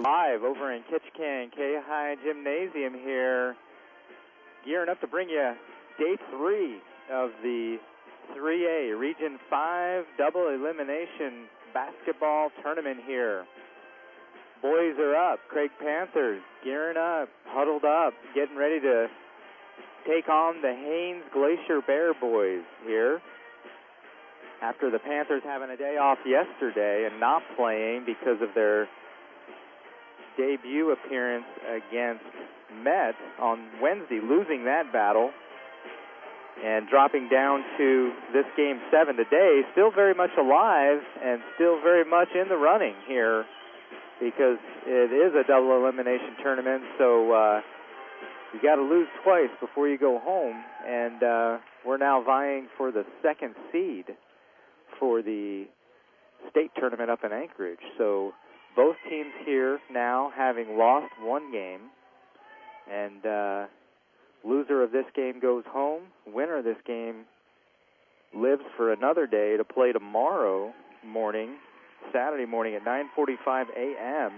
Live over in Ketchikan K-High Gymnasium here, gearing up to bring you day 3 of the 3A Region 5 double elimination basketball tournament here. Boys are up. Craig Panthers gearing up, huddled up, getting ready to take on the Haines Glacier Bear boys here. After the Panthers having a day off yesterday and not playing because of their debut appearance against Met on Wednesday, losing that battle and dropping down to this Game 7 today, still very much alive and still very much in the running here because it is a double elimination tournament, so you got to lose twice before you go home, and we're now vying for the second seed for the state tournament up in Anchorage. So both teams here now having lost one game, and loser of this game goes home. Winner of this game lives for another day to play tomorrow morning, Saturday morning at 9:45 a.m.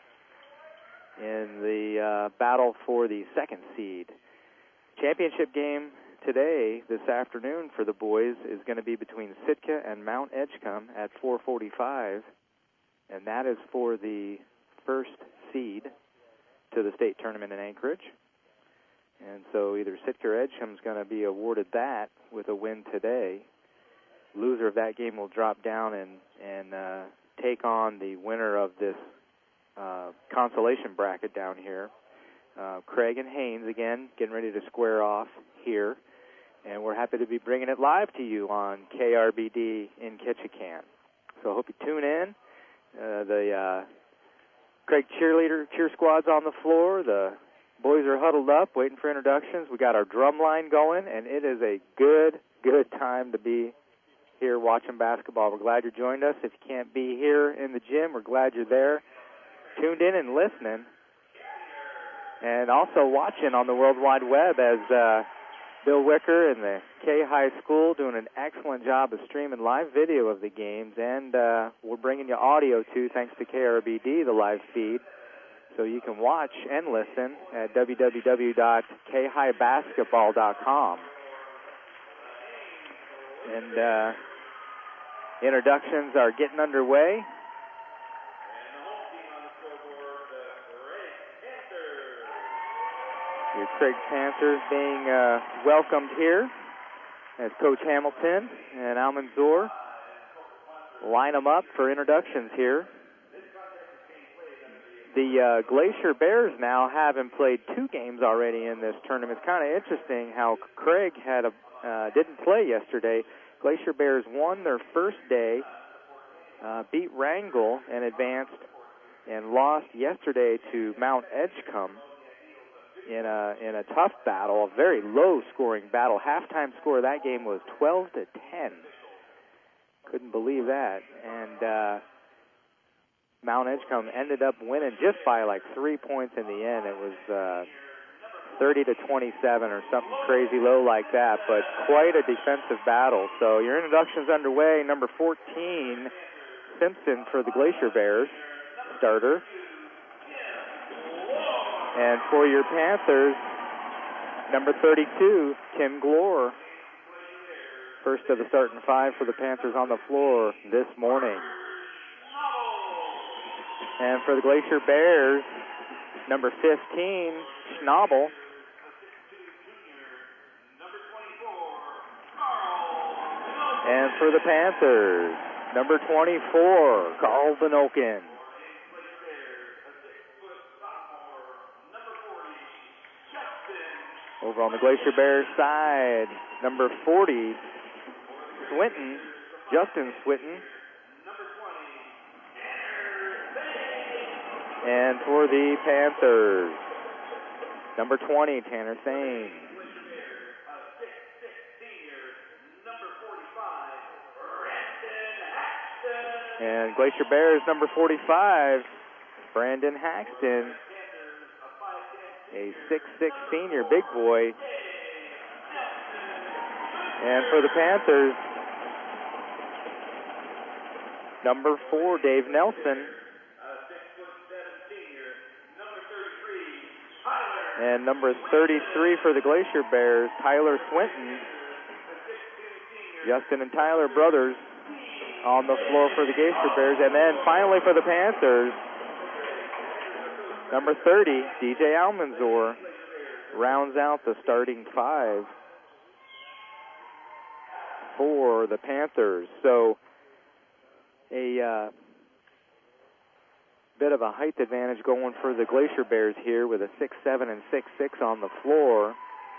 in the battle for the second seed. Championship game today, this afternoon for the boys, is going to be between Sitka and Mount Edgecombe at 4:45, and that is for the first seed to the state tournament in Anchorage. And so either Sitka or Edgecombe is going to be awarded that with a win today. Loser of that game will drop down and take on the winner of this consolation bracket down here. Craig and Haines, again, getting ready to square off here. And we're happy to be bringing it live to you on KRBD in Ketchikan. So I hope you tune in. The Craig cheer squad's on the floor. The boys are huddled up, waiting for introductions. We got our drum line going, and it is a good time to be here watching basketball. We're glad you joined us. If you can't be here in the gym, we're glad you're there, tuned in and listening, and also watching on the World Wide Web as Bill Wicker and the K-High School doing an excellent job of streaming live video of the games, and we're bringing you audio too, thanks to KRBD, the live feed. So you can watch and listen at www.khighbasketball.com. And introductions are getting underway. Your Craig Panthers being welcomed here as Coach Hamilton and Al Manzour line them up for introductions here. The Glacier Bears now haven't played 2 games already in this tournament. It's kind of interesting how Craig didn't play yesterday. Glacier Bears won their first day, beat Wrangell and advanced, and lost yesterday to Mount Edgecombe in a tough battle, a very low-scoring battle. Halftime score of that game was 12-10. Couldn't believe that. And Mount Edgecombe ended up winning just by like 3 points in the end. It was 30-27 or something crazy low like that, but quite a defensive battle. So your introduction's underway. Number 14, Simpson for the Glacier Bears, starter. And for your Panthers, number 32, Tim Glore, first of the starting 5 for the Panthers on the floor this morning. And for the Glacier Bears, number 15, Schnabel. And for the Panthers, number 24, Carl Benokin. Over on the Glacier Bears side, number 40, Swinton, Justin Swinton. And for the Panthers, number 20, Tanner Thane. And Glacier Bears, number 45, Brandon Haxton, a 6'6" senior, big boy. And for the Panthers, number 4, Dave Nelson. And number 33 for the Glacier Bears, Tyler Swinton. Justin and Tyler brothers on the floor for the Glacier Bears. And then finally for the Panthers, number 30, DJ Almanzor, rounds out the starting five for the Panthers. So a bit of a height advantage going for the Glacier Bears here with a 6'7" and 6'6" on the floor.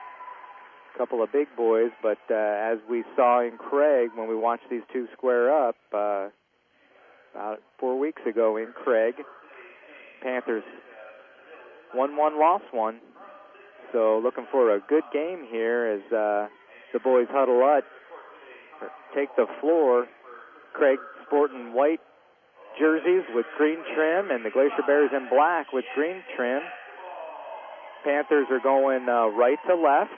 A couple of big boys, but as we saw in Craig when we watched these two square up about 4 weeks ago in Craig, Panthers won one, lost one. So looking for a good game here as the boys huddle up, take the floor. Craig sporting white jerseys with green trim, and the Glacier Bears in black with green trim. Panthers are going right to left.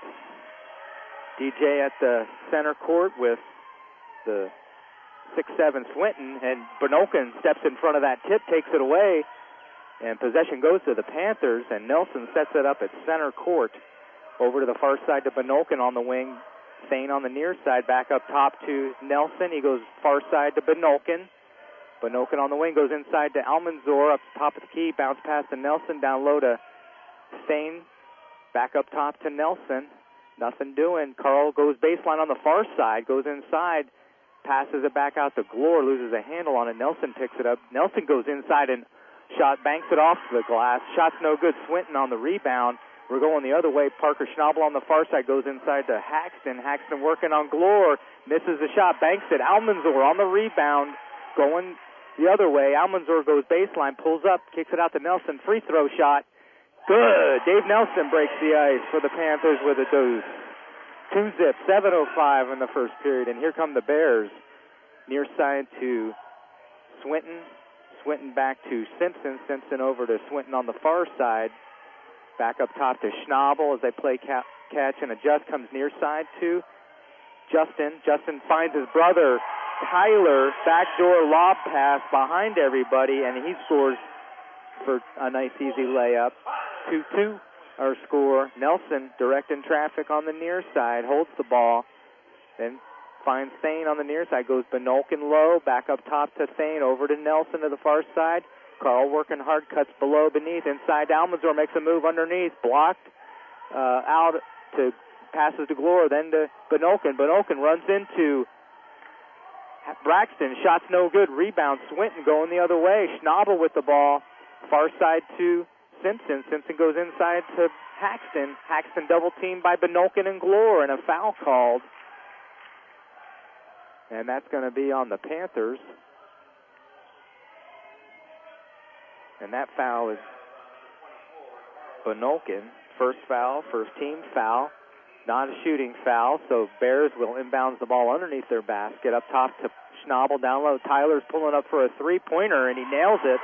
DJ at the center court with the 6'7" Swinton, and Benoken steps in front of that tip, takes it away, and possession goes to the Panthers, and Nelson sets it up at center court. Over to the far side to Benoken on the wing. Thane on the near side, back up top to Nelson. He goes far side to Benoken. Benoken on the wing goes inside to Almanzor, up top of the key, bounce pass to Nelson, down low to Thane, back up top to Nelson. Nothing doing. Carl goes baseline on the far side, goes inside, passes it back out to Glore, loses a handle on it. Nelson picks it up. Nelson goes inside and banks it off the glass. Shot's no good. Swinton on the rebound. We're going the other way. Parker Schnabel on the far side goes inside to Haxton. Haxton working on Glore, misses the shot, banks it. Almanzor on the rebound, going the other way. Almanzor goes baseline, pulls up, kicks it out to Nelson. Free throw shot. Good. Dave Nelson breaks the ice for the Panthers with a deuce. 2-zip, 7:05 in the first period. And here come the Bears. Near side to Swinton. Swinton back to Simpson. Simpson over to Swinton on the far side. Back up top to Schnabel as they play catch and adjust. Comes near side to Justin. Justin finds his brother Tyler. Backdoor lob pass behind everybody, and he scores for a nice easy layup. 2-2 our score. Nelson directing traffic on the near side, holds the ball, then finds Thane on the near side, goes Benoken low, back up top to Thane, over to Nelson to the far side. Carl working hard, cuts below, beneath, inside to Almanzor, makes a move underneath, blocked, out to, passes to Glore, then to Benoken. Benoken runs into Braxton, shot's no good, rebound, Swinton going the other way, Schnabel with the ball, far side to Simpson. Simpson goes inside to Haxton. Haxton double teamed by Benoken and Glore, and a foul called. And that's going to be on the Panthers. And that foul is Benoken. First foul, first team foul. Not a shooting foul, so Bears will inbounds the ball underneath their basket. Up top to Schnabel, down low. Tyler's pulling up for a three-pointer, and he nails it.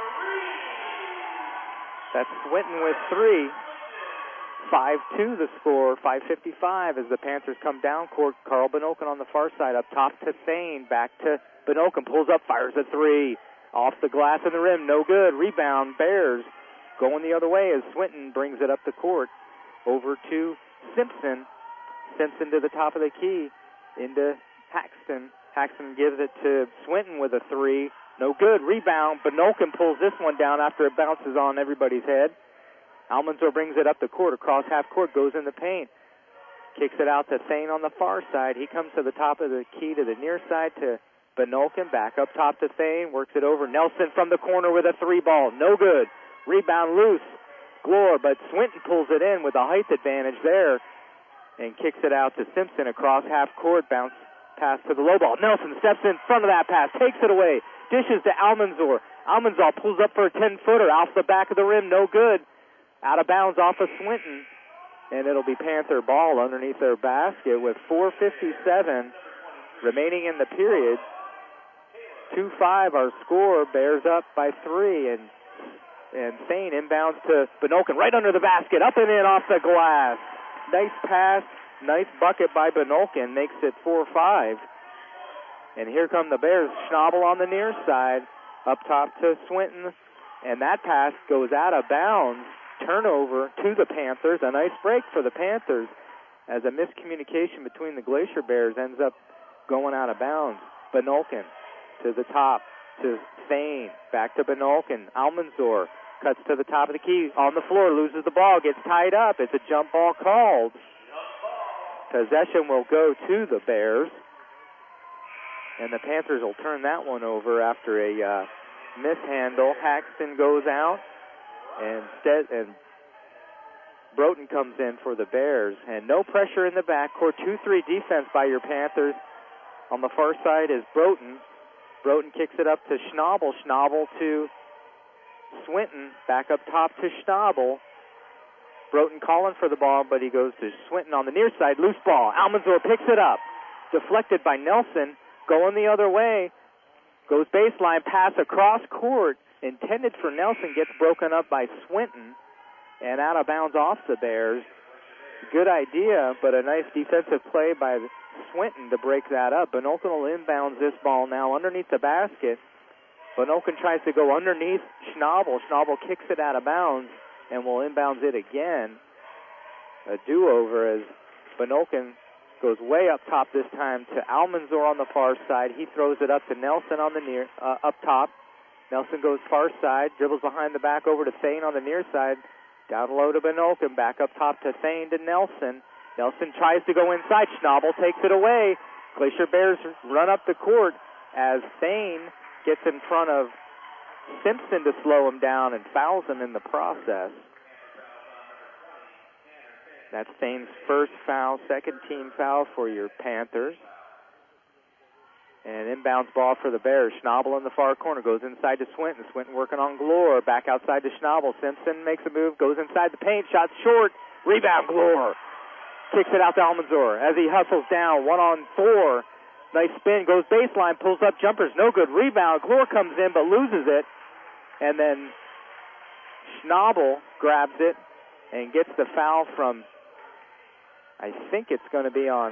That's Swinton with three. 5-2 the score, 5:55 as the Panthers come down court. Carl Benoken on the far side, up top to Thane, back to Benoken, pulls up, fires a three. Off the glass in the rim, no good. Rebound, Bears going the other way as Swinton brings it up the court. Over to Simpson. Simpson to the top of the key, into Haxton. Haxton gives it to Swinton with a three. No good. Rebound. Benoken pulls this one down after it bounces on everybody's head. Almanzor brings it up the court, across half court, goes in the paint. Kicks it out to Thane on the far side. He comes to the top of the key to the near side to Benoken. Back up top to Thane. Works it over. Nelson from the corner with a three ball. No good. Rebound loose. Glore, but Swinton pulls it in with a height advantage there and kicks it out to Simpson across half court. Bounce pass to the low ball. Nelson steps in front of that pass, takes it away. Dishes to Almanzor. Almanzor pulls up for a 10-footer off the back of the rim. No good. Out of bounds off of Swinton. And it'll be Panther ball underneath their basket with 4:57 remaining in the period. 2-5 our score. Bears up by three. And Thane inbounds to Benoken right under the basket. Up and in off the glass. Nice pass. Nice bucket by Benoken. Makes it 4-5. And here come the Bears. Schnabel on the near side. Up top to Swinton. and that pass goes out of bounds. Turnover to the Panthers. A nice break for the Panthers as a miscommunication between the Glacier Bears ends up going out of bounds. Benolkin to the top to Thane. Back to Benolkin. Almanzor cuts to the top of the key. On the floor, loses the ball, gets tied up. It's a jump ball called. Possession will go to the Bears. And the Panthers will turn that one over after a mishandle. Haxton goes out. And Broughton comes in for the Bears. And no pressure in the backcourt. 2-3 defense by your Panthers. On the far side is Broughton. Broughton kicks it up to Schnabel. Schnabel to Swinton. Back up top to Schnabel. Broughton calling for the ball, but he goes to Swinton on the near side. Loose ball. Almanzor picks it up. Deflected by Nelson. Going the other way. Goes baseline. Pass across court. Intended for Nelson. Gets broken up by Swinton. And out of bounds off the Bears. Good idea, but a nice defensive play by Swinton to break that up. Benolkin will inbounds this ball now underneath the basket. Benolkin tries to go underneath Schnabel. Schnabel kicks it out of bounds and will inbounds it again. A do-over as Benolkin goes way up top this time to Almanzor on the far side. He throws it up to Nelson on the up top. Nelson goes far side, dribbles behind the back over to Thane on the near side. Down low to Benolkin, back up top to Thane to Nelson. Nelson tries to go inside. Schnabel takes it away. Glacier Bears run up the court as Thane gets in front of Simpson to slow him down and fouls him in the process. That's Thane's first foul, second team foul for your Panthers. And inbounds ball for the Bears. Schnabel in the far corner, goes inside to Swinton. Swinton working on Glore, back outside to Schnabel. Simpson makes a move, goes inside the paint, shot short, rebound Glore. Kicks it out to Almanzor as he hustles down, 1-on-4. Nice spin, goes baseline, pulls up jumpers, no good. Rebound, Glore comes in but loses it. And then Schnabel grabs it and gets the foul from, I think it's going to be on,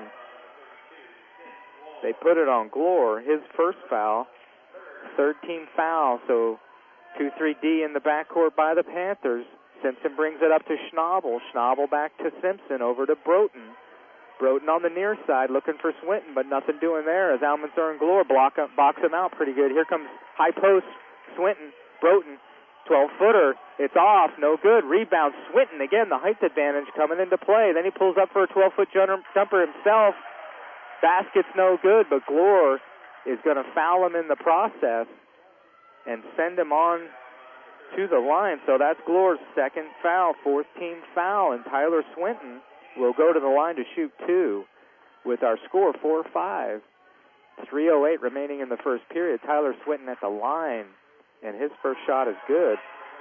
they put it on Glore, his first foul, third team foul. So 2-3D in the backcourt by the Panthers. Simpson brings it up to Schnabel. Schnabel back to Simpson, over to Broughton. Broughton on the near side looking for Swinton, but nothing doing there as Almanzor and Glore box him out pretty good. Here comes high post, Swinton, Broughton, 12-footer. It's off, no good. Rebound, Swinton. Again, the height advantage coming into play. Then he pulls up for a 12-foot jumper himself. Basket's no good, but Glore is going to foul him in the process and send him on to the line. So that's Glore's second foul, fourth team foul, and Tyler Swinton will go to the line to shoot two with our score 4-5. 3:08 remaining in the first period. Tyler Swinton at the line, and his first shot is good.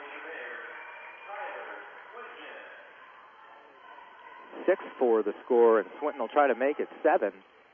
6-4 the score, and Swinton will try to make it 7.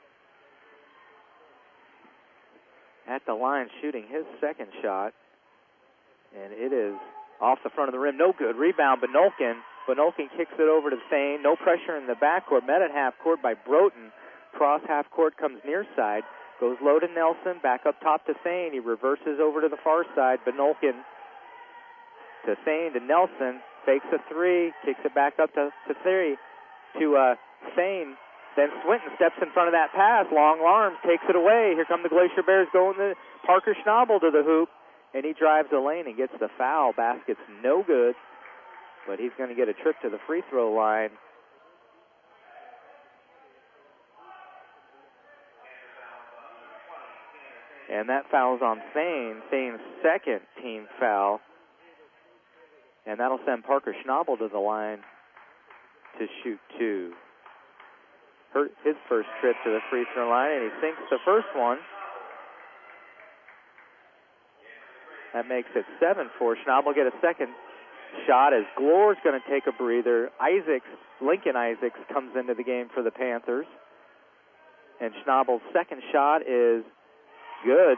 At the line shooting his second shot, and it is off the front of the rim. No good. Rebound, Benolkin. Benolkin kicks it over to Thane. No pressure in the backcourt. Met at half court by Broughton. Cross half court, comes near side. Goes low to Nelson. Back up top to Thane. He reverses over to the far side. Benolkin to Thane to Nelson. Fakes a three. Kicks it back up to Thane. Then Swinton steps in front of that pass. Long arms. Takes it away. Here come the Glacier Bears going to Parker Schnabel to the hoop. And he drives the lane and gets the foul. Basket's no good, but he's going to get a trip to the free throw line. And that foul's on Thane. Thane's second team foul. And that'll send Parker Schnabel to the line to shoot two. His first trip to the free throw line, and he sinks the first one. That makes it 7-4. Schnabel get a second shot as Glore's going to take a breather. Lincoln Isaacs comes into the game for the Panthers. And Schnabel's second shot is good.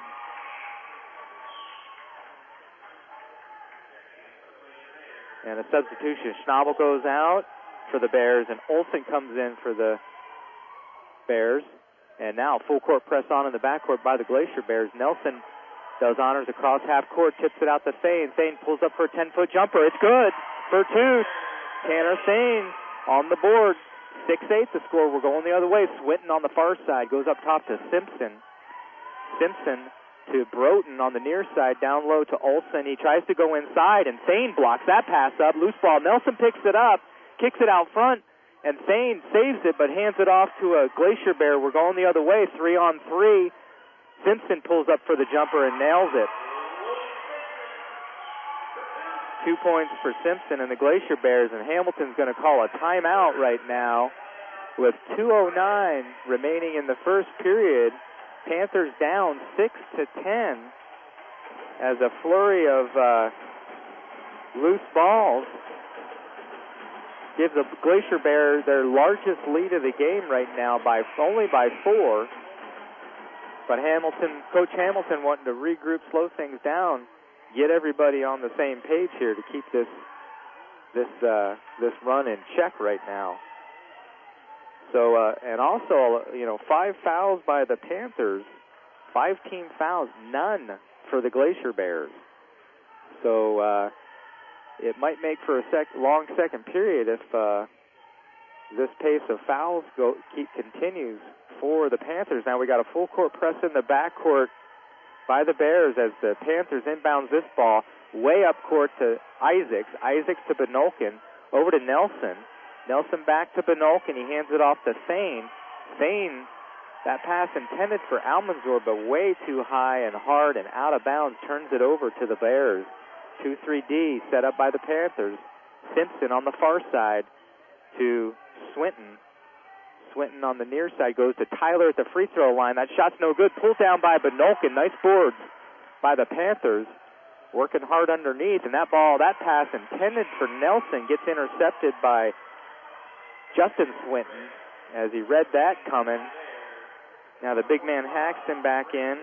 And a substitution. Schnabel goes out for the Bears, and Olsen comes in for the Bears. And now full court press on in the backcourt by the Glacier Bears. Nelson Does honors across half court, tips it out to Thane. Thane pulls up for a 10-foot jumper. It's good for two. Tanner Thane on the board. 6-8 the score. We're going the other way. Swinton on the far side goes up top to Simpson. Simpson to Broughton on the near side, down low to Olsen. He tries to go inside, and Thane blocks that pass up. Loose ball. Nelson picks it up, kicks it out front, and Thane saves it but hands it off to a Glacier Bear. We're going the other way. 3-on-3. Simpson pulls up for the jumper and nails it. 2 points for Simpson and the Glacier Bears, and Hamilton's going to call a timeout right now with 2:09 remaining in the first period. Panthers down 6-10 as a flurry of loose balls give the Glacier Bears their largest lead of the game right now only by 4. But Coach Hamilton wanting to regroup, slow things down, get everybody on the same page here to keep this run in check right now. So, and also, 5 fouls by the Panthers, 5 team fouls, none for the Glacier Bears. So, it might make for a long second period if this pace of fouls continues for the Panthers. Now we got a full court press in the backcourt by the Bears as the Panthers inbounds this ball way up court to Isaacs. Isaacs to Benolkin, over to Nelson. Nelson back to Benolkin. He hands it off to Thane. Thane, that pass intended for Almanzor, but way too high and hard and out of bounds, turns it over to the Bears. 2-3-D set up by the Panthers. Simpson on the far side to Swinton. Swinton on the near side goes to Tyler at the free throw line. That shot's no good. Pulled down by Benolkin. Nice boards by the Panthers. Working hard underneath, and that pass intended for Nelson gets intercepted by Justin Swinton as he read that coming. Now the big man Haxton back in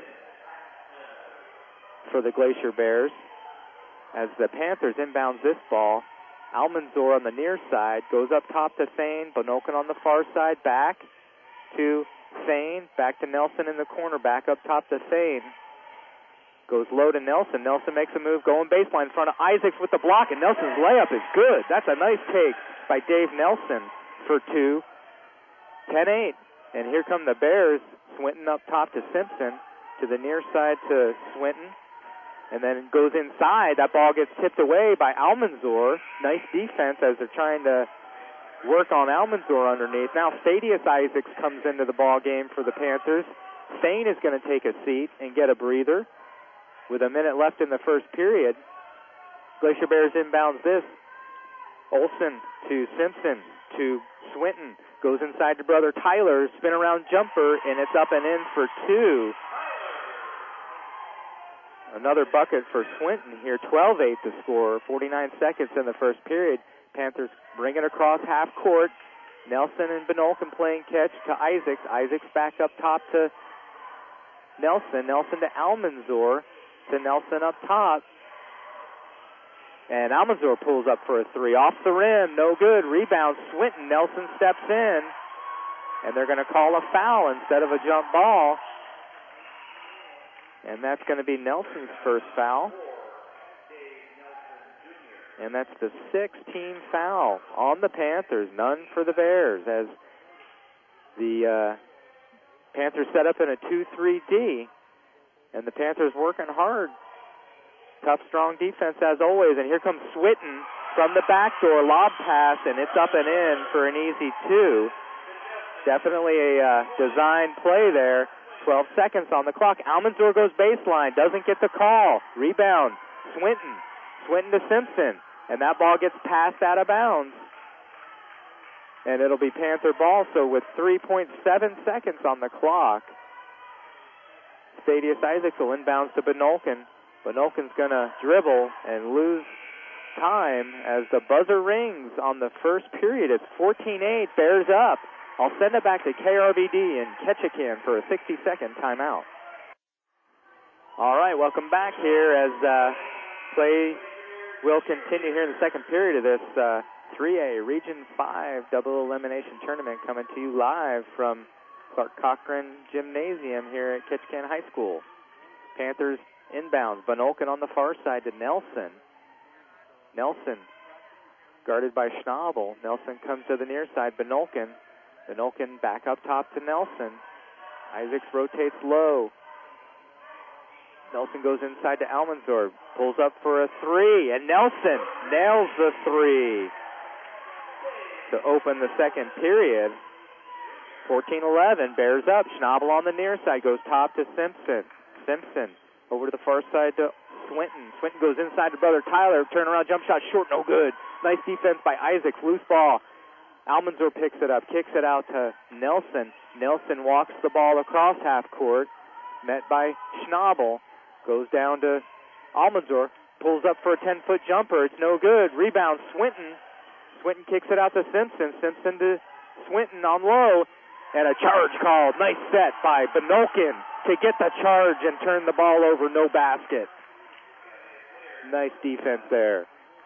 for the Glacier Bears as the Panthers inbounds this ball. Almanzor on the near side goes up top to Thane. Benolkin on the far side, back to Thane, back to Nelson in the corner, back up top to Thane. Goes low to Nelson. Nelson makes a move going baseline in front of Isaacs with the block, and Nelson's layup is good. That's a nice take by Dave Nelson for 2. 10-8. And here come the Bears. Swinton up top to Simpson, to the near side to Swinton. And then it goes inside. That ball gets tipped away by Almanzor. Nice defense as they're trying to work on Almanzor underneath. Now Thaddeus Isaacs comes into the ball game for the Panthers. Thane is going to take a seat and get a breather with a minute left in the first period. Glacier Bears inbounds this. Olsen to Simpson to Swinton. Goes inside to brother Tyler. Spin around jumper, and it's up and in for 2. Another bucket for Swinton here. 12-8 the score. 49 seconds in the first period. Panthers bring it across half court. Nelson and Benolkin playing catch to Isaacs. Isaacs back up top to Nelson. Nelson to Almanzor. To Nelson up top. And Almanzor pulls up for a 3. Off the rim. No good. Rebound. Swinton. Nelson steps in. And they're going to call a foul instead of a jump ball. And that's going to be Nelson's first foul. And that's the 6th-team foul on the Panthers. None for the Bears as the Panthers set up in a 2-3-D. And the Panthers working hard. Tough, strong defense as always. And here comes Swinton from the back door. Lob pass, and it's up and in for an easy 2. Definitely a design play there. 12 seconds on the clock. Almanzor goes baseline. Doesn't get the call. Rebound. Swinton. Swinton to Simpson. And that ball gets passed out of bounds. And it'll be Panther ball. So with 3.7 seconds on the clock, Thaddeus Isaacs will inbounds to Benolkin. Benolkin's going to dribble and lose time as the buzzer rings on the first period. It's 14-8. Bears up. I'll send it back to KRVD in Ketchikan for a 60-second timeout. All right, welcome back here as play will continue here in the second period of this 3A Region 5 double elimination tournament coming to you live from Clark Cochran Gymnasium here at Ketchikan High School. Panthers Inbounds. Vanolkin on the far side to Nelson. Nelson guarded by Schnabel. Nelson comes to the near side. Vanolkin. Vanolkin back up top to Nelson. Isaacs rotates low. Nelson goes inside to Almanzor. Pulls up for a three. And Nelson nails the three to open the second period. 14-11. Bears up. Schnabel on the near side. Goes top to Simpson. Simpson over to the far side to Swinton. Swinton goes inside to brother Tyler. Turnaround jump shot short. No good. Nice defense by Isaacs. Loose ball. Almanzor picks it up. Kicks it out to Nelson. Nelson walks the ball across half court. Met by Schnabel. Goes down to Almanzor. Pulls up for a 10-foot jumper. It's no good. Rebound Swinton. Swinton kicks it out to Simpson. Simpson to Swinton on low. And a charge called. Nice set by Vanolkin to get the charge and turn the ball over. No basket. Nice defense there.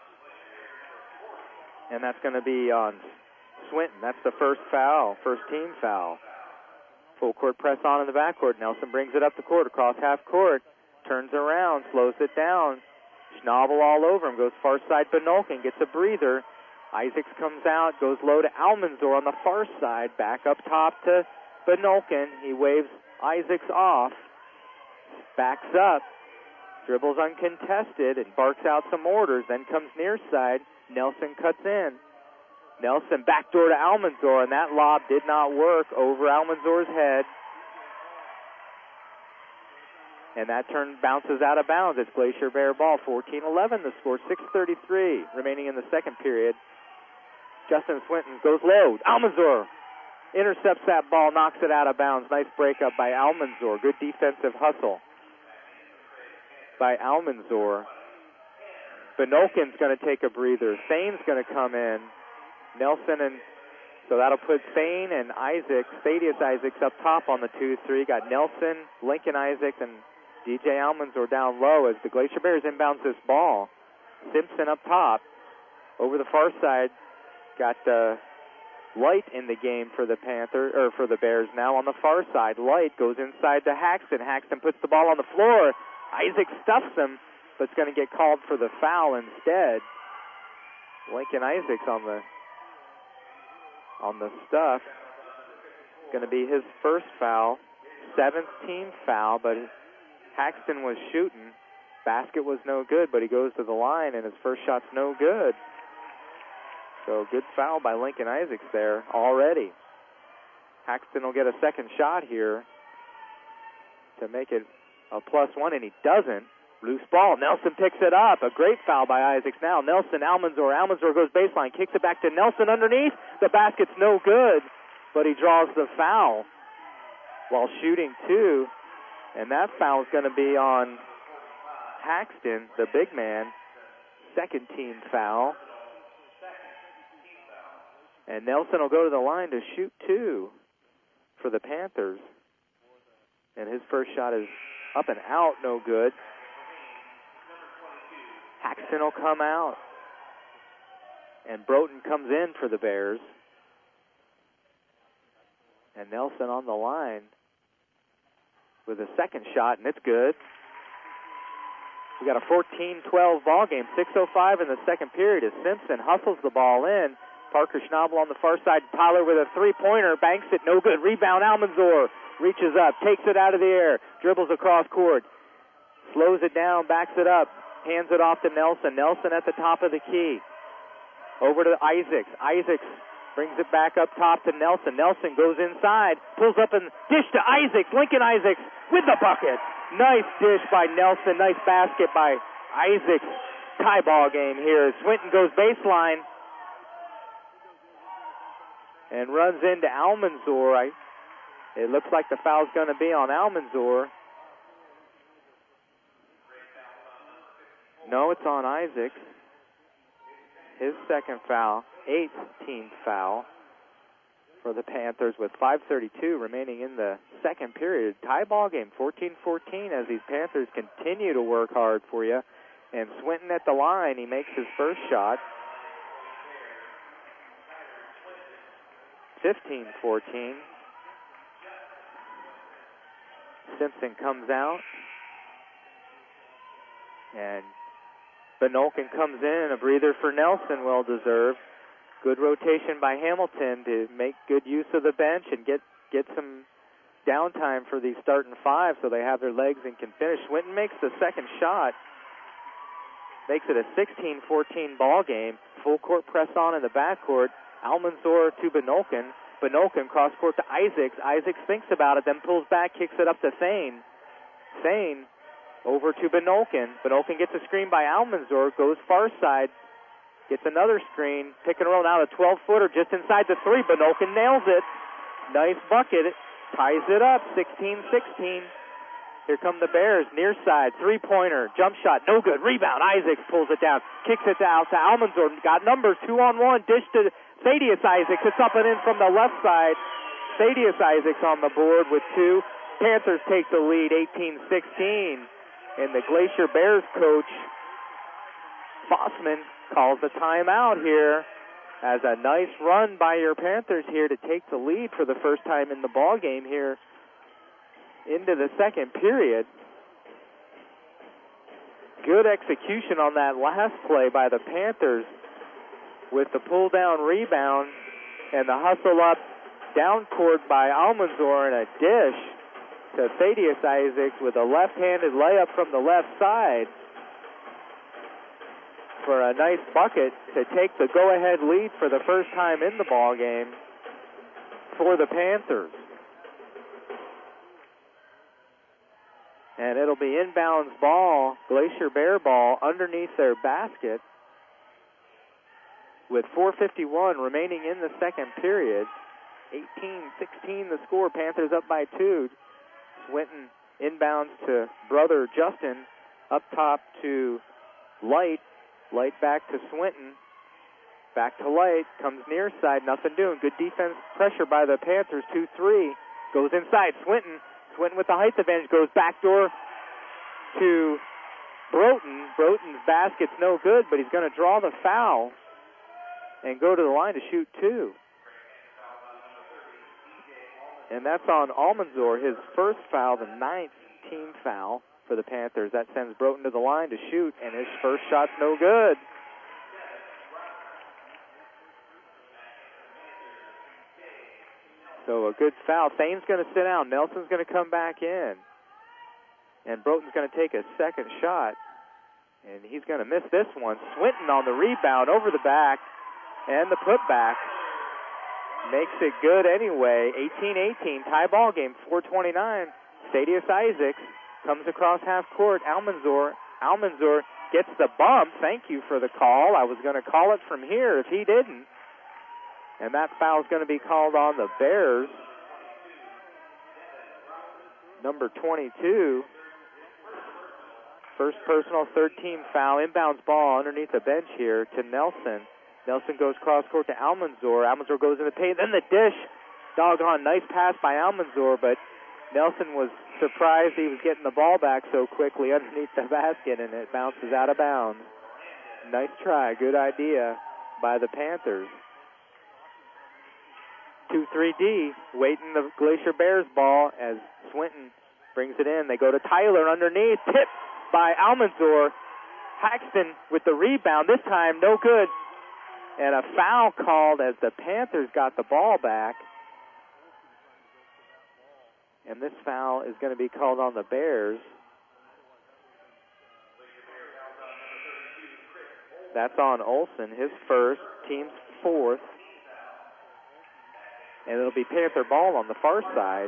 And that's going to be on Swinton. That's the first foul, first team foul. Full court press on in the backcourt. Nelson brings it up the court, across half court. Turns around, slows it down. Schnabel all over him. Goes far side. Vanolkin gets a breather. Isaacs comes out, goes low to Almanzor on the far side. Back up top to Vanolkin. He waves Isaacs off. Backs up. Dribbles uncontested and barks out some orders. Then comes near side. Nelson cuts in. Nelson backdoor to Almanzor, and that lob did not work over Almanzor's head. And that turn bounces out of bounds. It's Glacier Bear ball. 14-11 the score. 6:33 remaining in the second period. Justin Swinton goes low. Almanzor intercepts that ball, knocks it out of bounds. Nice breakup by Almanzor. Good defensive hustle by Almanzor. Vanolkin's going to take a breather. Thane's going to come in. Nelson and so that'll put Thane and Isaacs, Thaddeus Isaacs up top on the 2-3. Got Nelson, Lincoln Isaacs, and DJ Almanzor down low as the Glacier Bears inbounds this ball. Simpson up top. Over the far side, got Light in the game for the for the Bears now on the far side. Light goes inside to Haxton. Haxton puts the ball on the floor. Isaac stuffs him, but it's going to get called for the foul instead. Lincoln Isaacs on the stuff. Going to be his first foul. 7th team foul, but Haxton was shooting. Basket was no good, but he goes to the line, and his first shot's no good. So good foul by Lincoln Isaacs there already. Haxton will get a second shot here to make it a +1, and he doesn't. Loose ball. Nelson picks it up. A great foul by Isaacs now. Nelson, Almanzor. Almanzor goes baseline, kicks it back to Nelson underneath. The basket's no good, but he draws the foul while shooting two. And that foul is going to be on Haxton, the big man. Second team foul. And Nelson will go to the line to shoot two for the Panthers. And his first shot is up and out, no good. Haxton will come out. And Broughton comes in for the Bears. And Nelson on the line with a second shot, and it's good. We got a 14-12 ball game. 6:05 in the second period as Simpson hustles the ball in. Parker Schnabel on the far side. Tyler with a three-pointer. Banks it, no good. Rebound, Almanzor. Reaches up, takes it out of the air. Dribbles across court. Slows it down, backs it up. Hands it off to Nelson. Nelson at the top of the key. Over to Isaacs. Isaacs brings it back up top to Nelson. Nelson goes inside. Pulls up and dish to Isaacs. Lincoln Isaacs with the bucket. Nice dish by Nelson. Nice basket by Isaacs. Tie ball game here. Swinton goes baseline and runs into Almanzor. It looks like the foul's going to be on Almanzor. No, it's on Isaacs. His second foul, 8th team foul for the Panthers with 5:32 remaining in the second period. Tie ball game, 14-14 as these Panthers continue to work hard for you. And Swinton at the line, he makes his first shot. 15-14. Simpson comes out. And Benolkin comes in, a breather for Nelson, well-deserved. Good rotation by Hamilton to make good use of the bench and get some downtime for these starting five so they have their legs and can finish. Swinton makes the second shot. Makes it a 16-14 ball game. Full court press on in the backcourt. Almanzor to Benolkin. Benolkin cross court to Isaacs. Isaacs thinks about it, then pulls back, kicks it up to Thane. Thane over to Benolkin. Benolkin gets a screen by Almanzor, goes far side, gets another screen, pick and roll now, a 12-footer just inside the three. Benolkin nails it. Nice bucket. Ties it up, 16-16. Here come the Bears, near side, three-pointer, jump shot, no good, rebound, Isaacs pulls it down, kicks it out to Almanzor, got numbers, 2-on-1, dish to Thaddeus Isaacs, it's up and in from the left side. Thaddeus Isaacs on the board with two. Panthers take the lead, 18-16, and the Glacier Bears coach, Fossman, calls the timeout here as a nice run by your Panthers here to take the lead for the first time in the ball game here into the second period. Good execution on that last play by the Panthers with the pull-down rebound and the hustle up down court by Almanzor and a dish to Thaddeus Isaacs with a left-handed layup from the left side for a nice bucket to take the go-ahead lead for the first time in the ball game for the Panthers. And it'll be inbounds ball, Glacier Bear ball, underneath their basket with 4:51 remaining in the second period. 18-16 the score, Panthers up by two. Swinton inbounds to brother Justin, up top to Light. Light back to Swinton. Back to Light, comes near side, nothing doing. Good defense pressure by the Panthers, 2-3. Goes inside, Swinton with the height advantage, goes backdoor to Broughton. Broughton's basket's no good, but he's going to draw the foul and go to the line to shoot two. And that's on Almanzor, his first foul, the 9th team foul for the Panthers. That sends Broughton to the line to shoot, and his first shot's no good. So a good foul. Thane's going to sit down. Nelson's going to come back in. And Broughton's going to take a second shot. And he's going to miss this one. Swinton on the rebound over the back and the putback. Makes it good anyway. 18-18, tie ball game, 4:29. Thaddeus Isaacs comes across half court. Almanzor gets the bump. Thank you for the call. I was going to call it from here if he didn't. And that foul is going to be called on the Bears. Number 22. First personal, third team foul. Inbounds ball underneath the bench here to Nelson. Nelson goes cross court to Almanzor. Almanzor goes in the paint. Then the dish. Doggone, nice pass by Almanzor, but Nelson was surprised he was getting the ball back so quickly underneath the basket, and it bounces out of bounds. Nice try. Good idea by the Panthers. 2-3D, waiting the Glacier Bears ball as Swinton brings it in. They go to Tyler underneath. Tipped by Almanzor. Paxton with the rebound. This time, no good. And a foul called as the Panthers got the ball back. And this foul is going to be called on the Bears. That's on Olsen, his first, team's fourth. And it'll be Panther ball on the far side.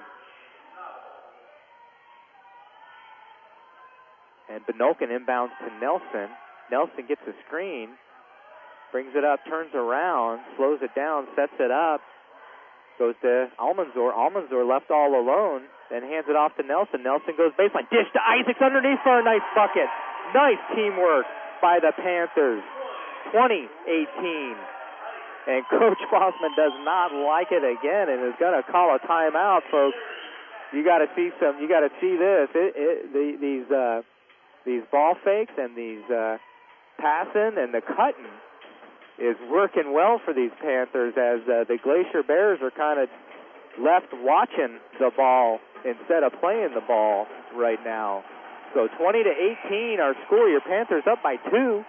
And Benolkin inbounds to Nelson. Nelson gets a screen, brings it up, turns around, slows it down, sets it up, goes to Almanzor. Almanzor left all alone, then hands it off to Nelson. Nelson goes baseline, dish to Isaacs underneath for a nice bucket. Nice teamwork by the Panthers. 20-18. And Coach Fossman does not like it again and is going to call a timeout, folks. You got to see this. These ball fakes and these passing and the cutting is working well for these Panthers as the Glacier Bears are kind of left watching the ball instead of playing the ball right now. So 20-18, our score. Your Panthers up by 2.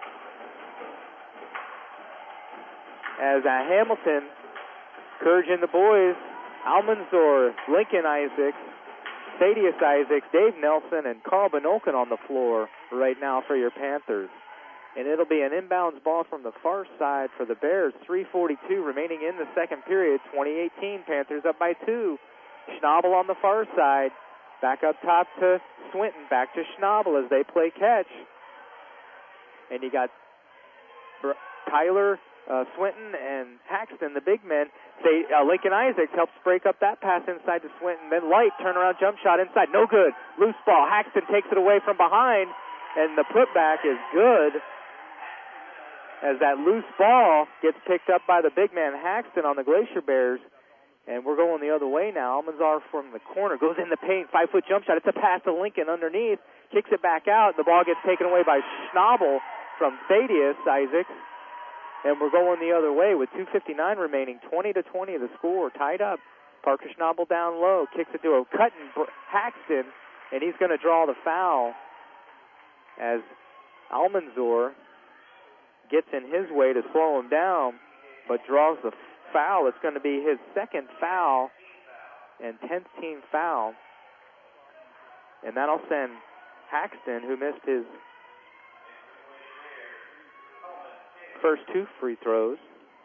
As Hamilton encouraging the boys, Almanzor, Lincoln Isaacs, Thaddeus Isaacs, Dave Nelson, and Carl Benolkin on the floor right now for your Panthers. And it'll be an inbounds ball from the far side for the Bears. 3:42 remaining in the second period. 20-18, Panthers up by 2. Schnabel on the far side. Back up top to Swinton. Back to Schnabel as they play catch. And you got Tyler Swinton and Haxton, the big men. Lincoln Isaacs helps break up that pass inside to Swinton. Then Light, turnaround jump shot inside. No good. Loose ball. Haxton takes it away from behind. And the putback is good as that loose ball gets picked up by the big man Haxton on the Glacier Bears. And we're going the other way now. Almanzar from the corner goes in the paint. 5-foot jump shot. It's a pass to Lincoln underneath. Kicks it back out. The ball gets taken away by Schnabel from Thaddeus Isaacs. And we're going the other way with 2:59 remaining. 20-20 the score. Tied up. Parker Schnabel down low. Kicks it to a cutting Haxton. And he's going to draw the foul as Almanzor gets in his way to slow him down, but draws the foul. It's going to be his second foul and 10th team foul. And that'll send Haxton, who missed his first 2 free throws,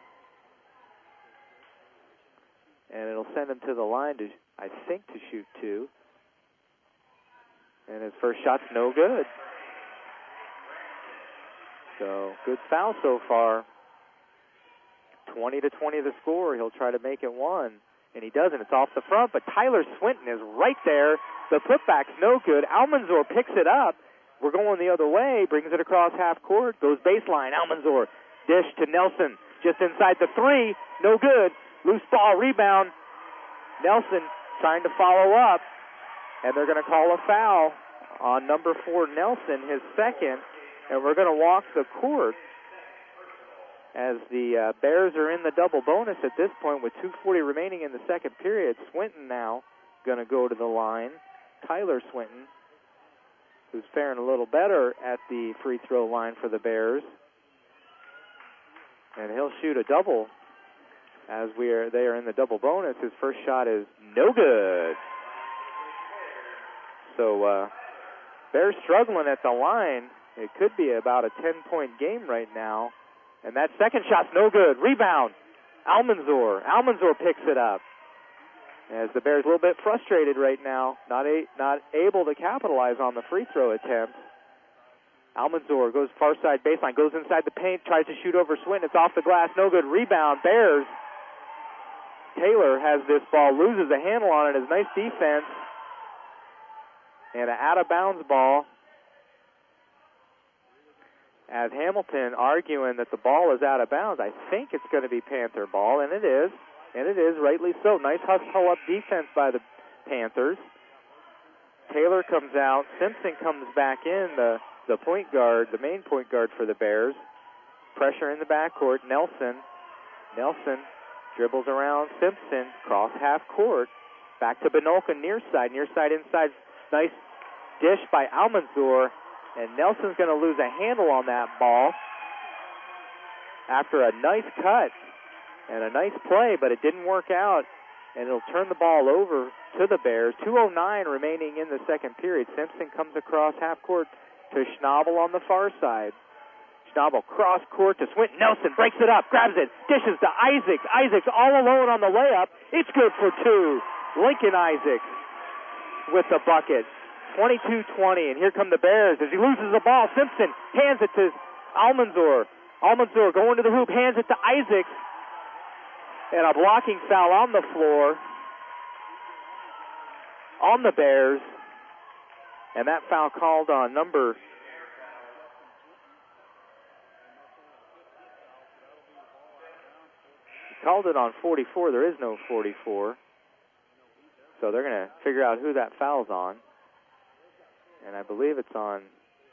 and it'll send him to the line to, I think, to shoot 2. And his first shot's no good. So, good foul so far. 20-20 the score. He'll try to make it 1, and he doesn't. It's off the front, but Tyler Swinton is right there. The putback's no good. Almanzor picks it up. We're going the other way. Brings it across half court. Goes baseline. Almanzor. Dish to Nelson. Just inside the 3. No good. Loose ball. Rebound. Nelson trying to follow up. And they're going to call a foul on number 4, Nelson, his second. And we're going to walk the court as the Bears are in the double bonus at this point with 2:40 remaining in the second period. Swinton now going to go to the line. Tyler Swinton, who's faring a little better at the free throw line for the Bears. And he'll shoot a double as they are in the double bonus. His first shot is no good. So Bears struggling at the line. It could be about a 10-point game right now. And that second shot's no good. Rebound. Almanzor. Almanzor picks it up. As the Bears a little bit frustrated right now, not able to capitalize on the free throw attempts. Almanzor goes far side baseline, goes inside the paint, tries to shoot over Swinton. It's off the glass, no good. Rebound, Bears. Taylor has this ball, loses the handle on it. It's nice defense. And an out-of-bounds ball. As Hamilton arguing that the ball is out of bounds. I think it's going to be Panther ball, and it is. And it is, rightly so. Nice hustle-up defense by the Panthers. Taylor comes out. Simpson comes back in, the point guard, the main point guard for the Bears. Pressure in the backcourt. Nelson dribbles around Simpson. Cross half court. Back to Benolkin, near side, inside. Nice dish by Almanzor. And Nelson's going to lose a handle on that ball after a nice cut and a nice play, but it didn't work out, and it'll turn the ball over to the Bears. 2:09 remaining in the second period. Simpson comes across half court to Schnabel on the far side. Schnabel cross court to Swinton. Nelson breaks it up, grabs it, dishes to Isaacs. Isaacs all alone on the layup. It's good for 2. Lincoln Isaacs with the bucket. 22-20, and here come the Bears. As he loses the ball, Simpson hands it to Almanzor. Almanzor going to the hoop, hands it to Isaacs. And a blocking foul on the floor on the Bears. And that foul called on number... He called it on 44. There is no 44. So they're going to figure out who that foul's on. And I believe it's on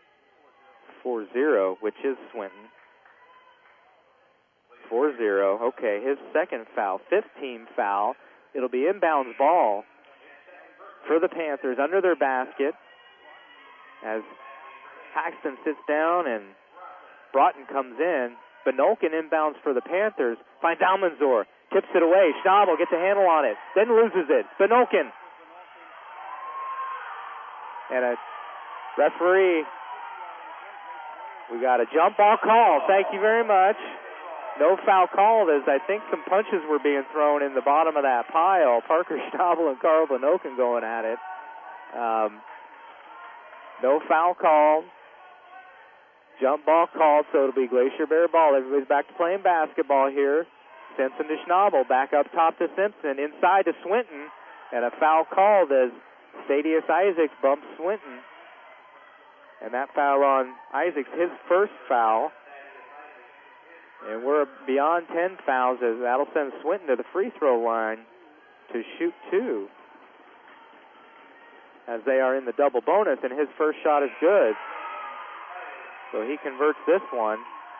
4-0, which is Swinton. 4-0. Okay, his second foul, 15 foul. It'll be inbounds ball for the Panthers under their basket. as Paxton sits down and Broughton comes in. Benolkin inbounds for the Panthers, finds Almanzor, tips it away. Schnabel gets a handle on it, then loses it. Benolkin. And a referee, we got a jump ball call. Thank you very much. No foul called, as I think some punches were being thrown in the bottom of that pile. Parker Schnabel and Carl Benolkin going at it. No foul called. Jump ball called, so it'll be Glacier Bear ball. Everybody's back to playing basketball here. Simpson to Schnabel, back up top to Simpson, inside to Swinton, and a foul called as Stadius Isaacs bumps Swinton. And that foul on Isaacs, his first foul. And we're beyond 10 fouls, as that'll send Swinton to the free throw line to shoot 2. As they are in the double bonus, and his first shot is good. So he converts this one.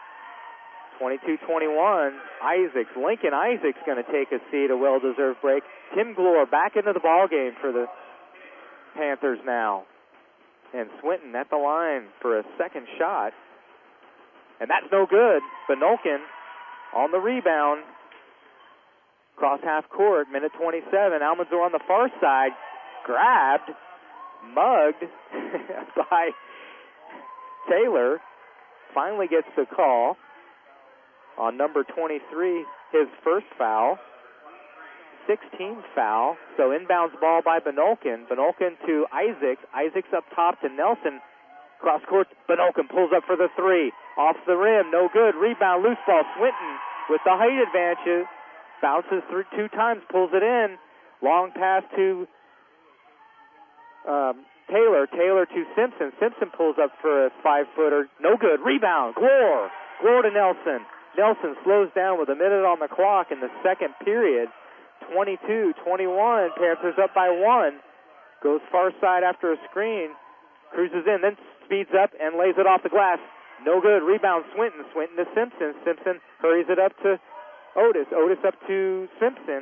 22-21. Isaacs, Lincoln Isaacs going to take a seat, a well-deserved break. Tim Glore back into the ball game for the Panthers now. And Swinton at the line for a second shot. And that's no good. Benolkin on the rebound. Cross half court, minute 27. Almanzor on the far side. Grabbed, mugged by Taylor. Finally gets the call on number 23, his first foul. 16th foul. So inbounds ball by Benolkin. Benolkin to Isaacs. Isaacs up top to Nelson. Cross court, Benolkin pulls up for the 3. Off the rim, no good. Rebound, loose ball. Swinton with the height advantage. Bounces through 2 times, pulls it in. Long pass to Taylor. Taylor to Simpson. Simpson pulls up for a 5-footer. No good. Rebound, Glore. Glore to Nelson. Nelson slows down with a minute on the clock in the second period. 22-21. Panthers up by 1. Goes far side after a screen. Cruises in, then speeds up and lays it off the glass. No good. Rebound, Swinton. Swinton to Simpson. Simpson hurries it up to Otis. Otis up to Simpson.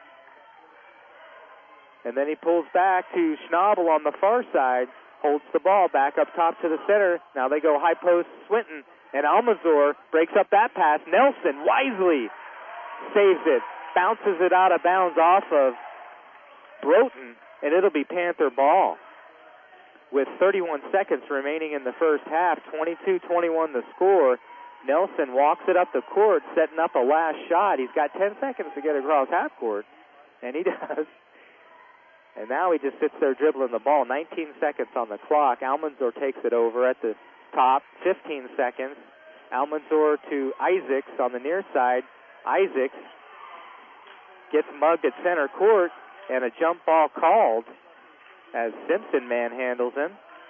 And then he pulls back to Schnabel on the far side. Holds the ball back up top to the center. Now they go high post, Swinton. And Almanzor breaks up that pass. Nelson wisely saves it. Bounces it out of bounds off of Broughton. And it'll be Panther ball. With 31 seconds remaining in the first half, 22-21 the score. Nelson walks it up the court, setting up a last shot. He's got 10 seconds to get across half court, and he does. And now he just sits there dribbling the ball. 19 seconds on the clock. Almanzor takes it over at the top. 15 seconds. Almanzor to Isaacs on the near side. Isaacs gets mugged at center court, and a jump ball called as Simpson manhandles him.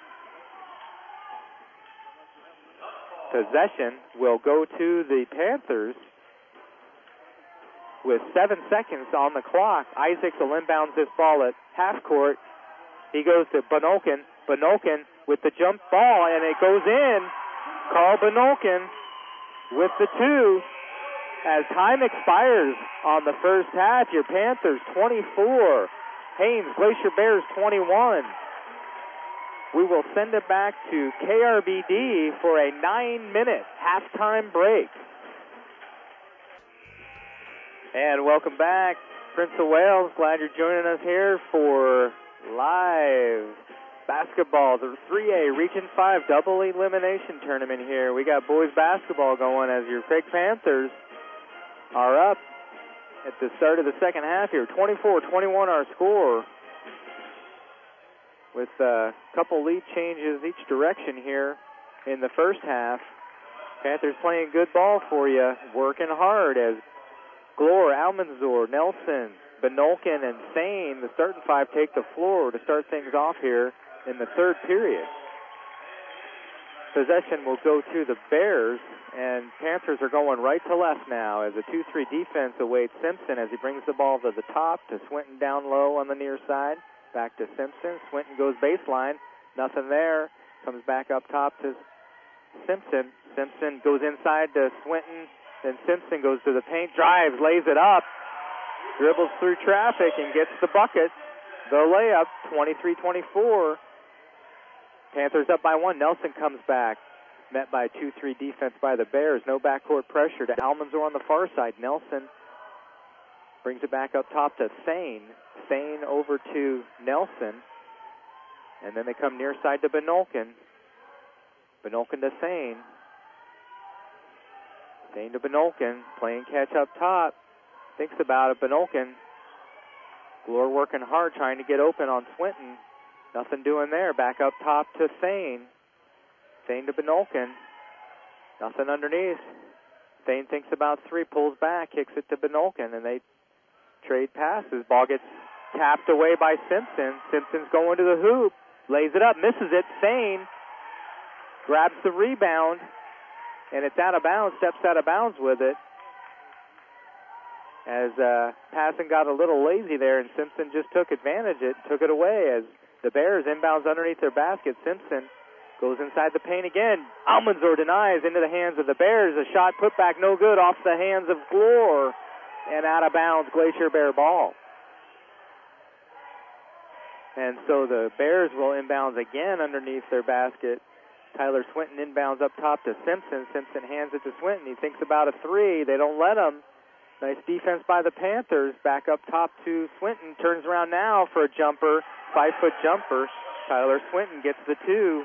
Possession will go to the Panthers with 7 seconds on the clock. Isaacs will inbound this ball at half court. He goes to Benolkin. Benolkin with the jump ball, and it goes in. Carl Benolkin with the 2. As time expires on the first half, your Panthers 24. Haynes Glacier Bears 21. We will send it back to KRBD for a 9-minute halftime break. And welcome back, Prince of Wales. Glad you're joining us here for live basketball, the 3A Region 5 double elimination tournament here. We got boys basketball going as your Craig Panthers are up at the start of the second half here. 24-21 our score, with a couple lead changes each direction here in the first half. Panthers playing good ball for you, working hard as Glore, Almanzor, Nelson, Benolkin, and Sane, the starting 5, take the floor to start things off here in the third period. Possession will go to the Bears, and Panthers are going right to left now as a 2-3 defense awaits Simpson as he brings the ball to the top to Swinton down low on the near side. Back to Simpson. Swinton goes baseline. Nothing there. Comes back up top to Simpson. Simpson goes inside to Swinton. Then Simpson goes to the paint, drives, lays it up, dribbles through traffic and gets the bucket. The layup, 23-24. Panthers up by 1. Nelson comes back. Met by 2-3 defense by the Bears. No backcourt pressure to Almanzor on the far side. Nelson brings it back up top to Thane. Thane over to Nelson. And then they come near side to Benolkin. Benolkin to Thane. Thane to Benolkin. Playing catch up top. Thinks about it. Benolkin. Glore working hard, trying to get open on Swinton. Nothing doing there. Back up top to Thane. Thane to Benolkin. Nothing underneath. Thane thinks about 3, pulls back, kicks it to Benolkin, and they trade passes. Ball gets tapped away by Simpson. Simpson's going to the hoop. Lays it up, misses it. Thane grabs the rebound, and it's out of bounds, steps out of bounds with it. As passing got a little lazy there, and Simpson just took advantage of it, took it away as the Bears inbounds underneath their basket. Simpson goes inside the paint again. Almanzor denies into the hands of the Bears. A shot put back no good off the hands of Glore and out of bounds. Glacier Bear ball. And so the Bears will inbounds again underneath their basket. Tyler Swinton inbounds up top to Simpson. Simpson hands it to Swinton. He thinks about a 3. They don't let him. Nice defense by the Panthers. Back up top to Swinton. Turns around now for a jumper. 5-foot jumper. Tyler Swinton gets the 2.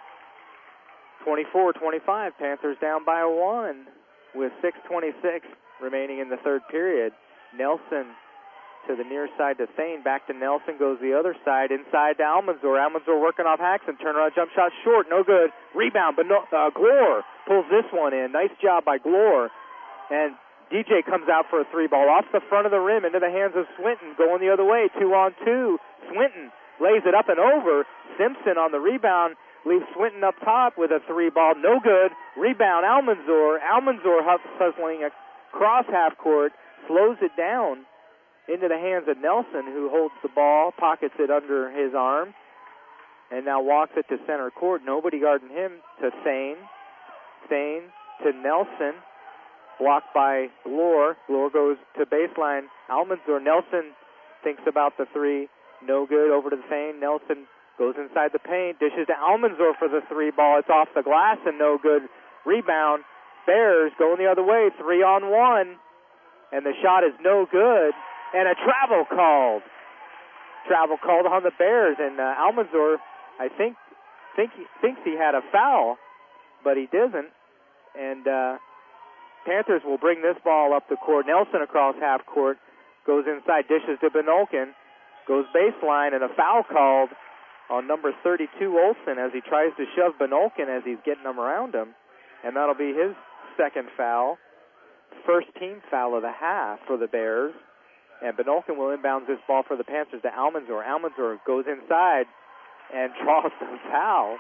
24-25. Panthers down by 1 with 6:26 remaining in the third period. Nelson to the near side to Thane. Back to Nelson. Goes the other side. Inside to Almanzor. Almanzor working off Haxon. Turnaround jump shot short. No good. Rebound. But Glore pulls this one in. Nice job by Glore. And DJ comes out for a 3 ball off the front of the rim into the hands of Swinton. Going the other way. 2-on-2. Swinton lays it up and over. Simpson on the rebound. Leaves Swinton up top with a 3 ball. No good. Rebound, Almanzor. Almanzor hustling across half court. Slows it down into the hands of Nelson, who holds the ball, pockets it under his arm, and now walks it to center court. Nobody guarding him to Thane. Thane to Nelson. Blocked by Glore. Glore goes to baseline. Almanzor. Nelson thinks about the 3. No good. Over to Thane. Nelson goes inside the paint, dishes to Almanzor for the 3 ball. It's off the glass and no good. Rebound. Bears going the other way, 3-on-1. And the shot is no good. And a travel called. Travel called on the Bears. And Almanzor, I think thinks he had a foul, but he doesn't. And Panthers will bring this ball up the court. Nelson across half court. Goes inside, dishes to Benolkin. Goes baseline, and a foul called on number 32, Olsen, as he tries to shove Benolkin as he's getting them around him. And that'll be his second foul. First team foul of the half for the Bears. And Benolkin will inbound this ball for the Panthers to Almanzor. Almanzor goes inside and draws the foul.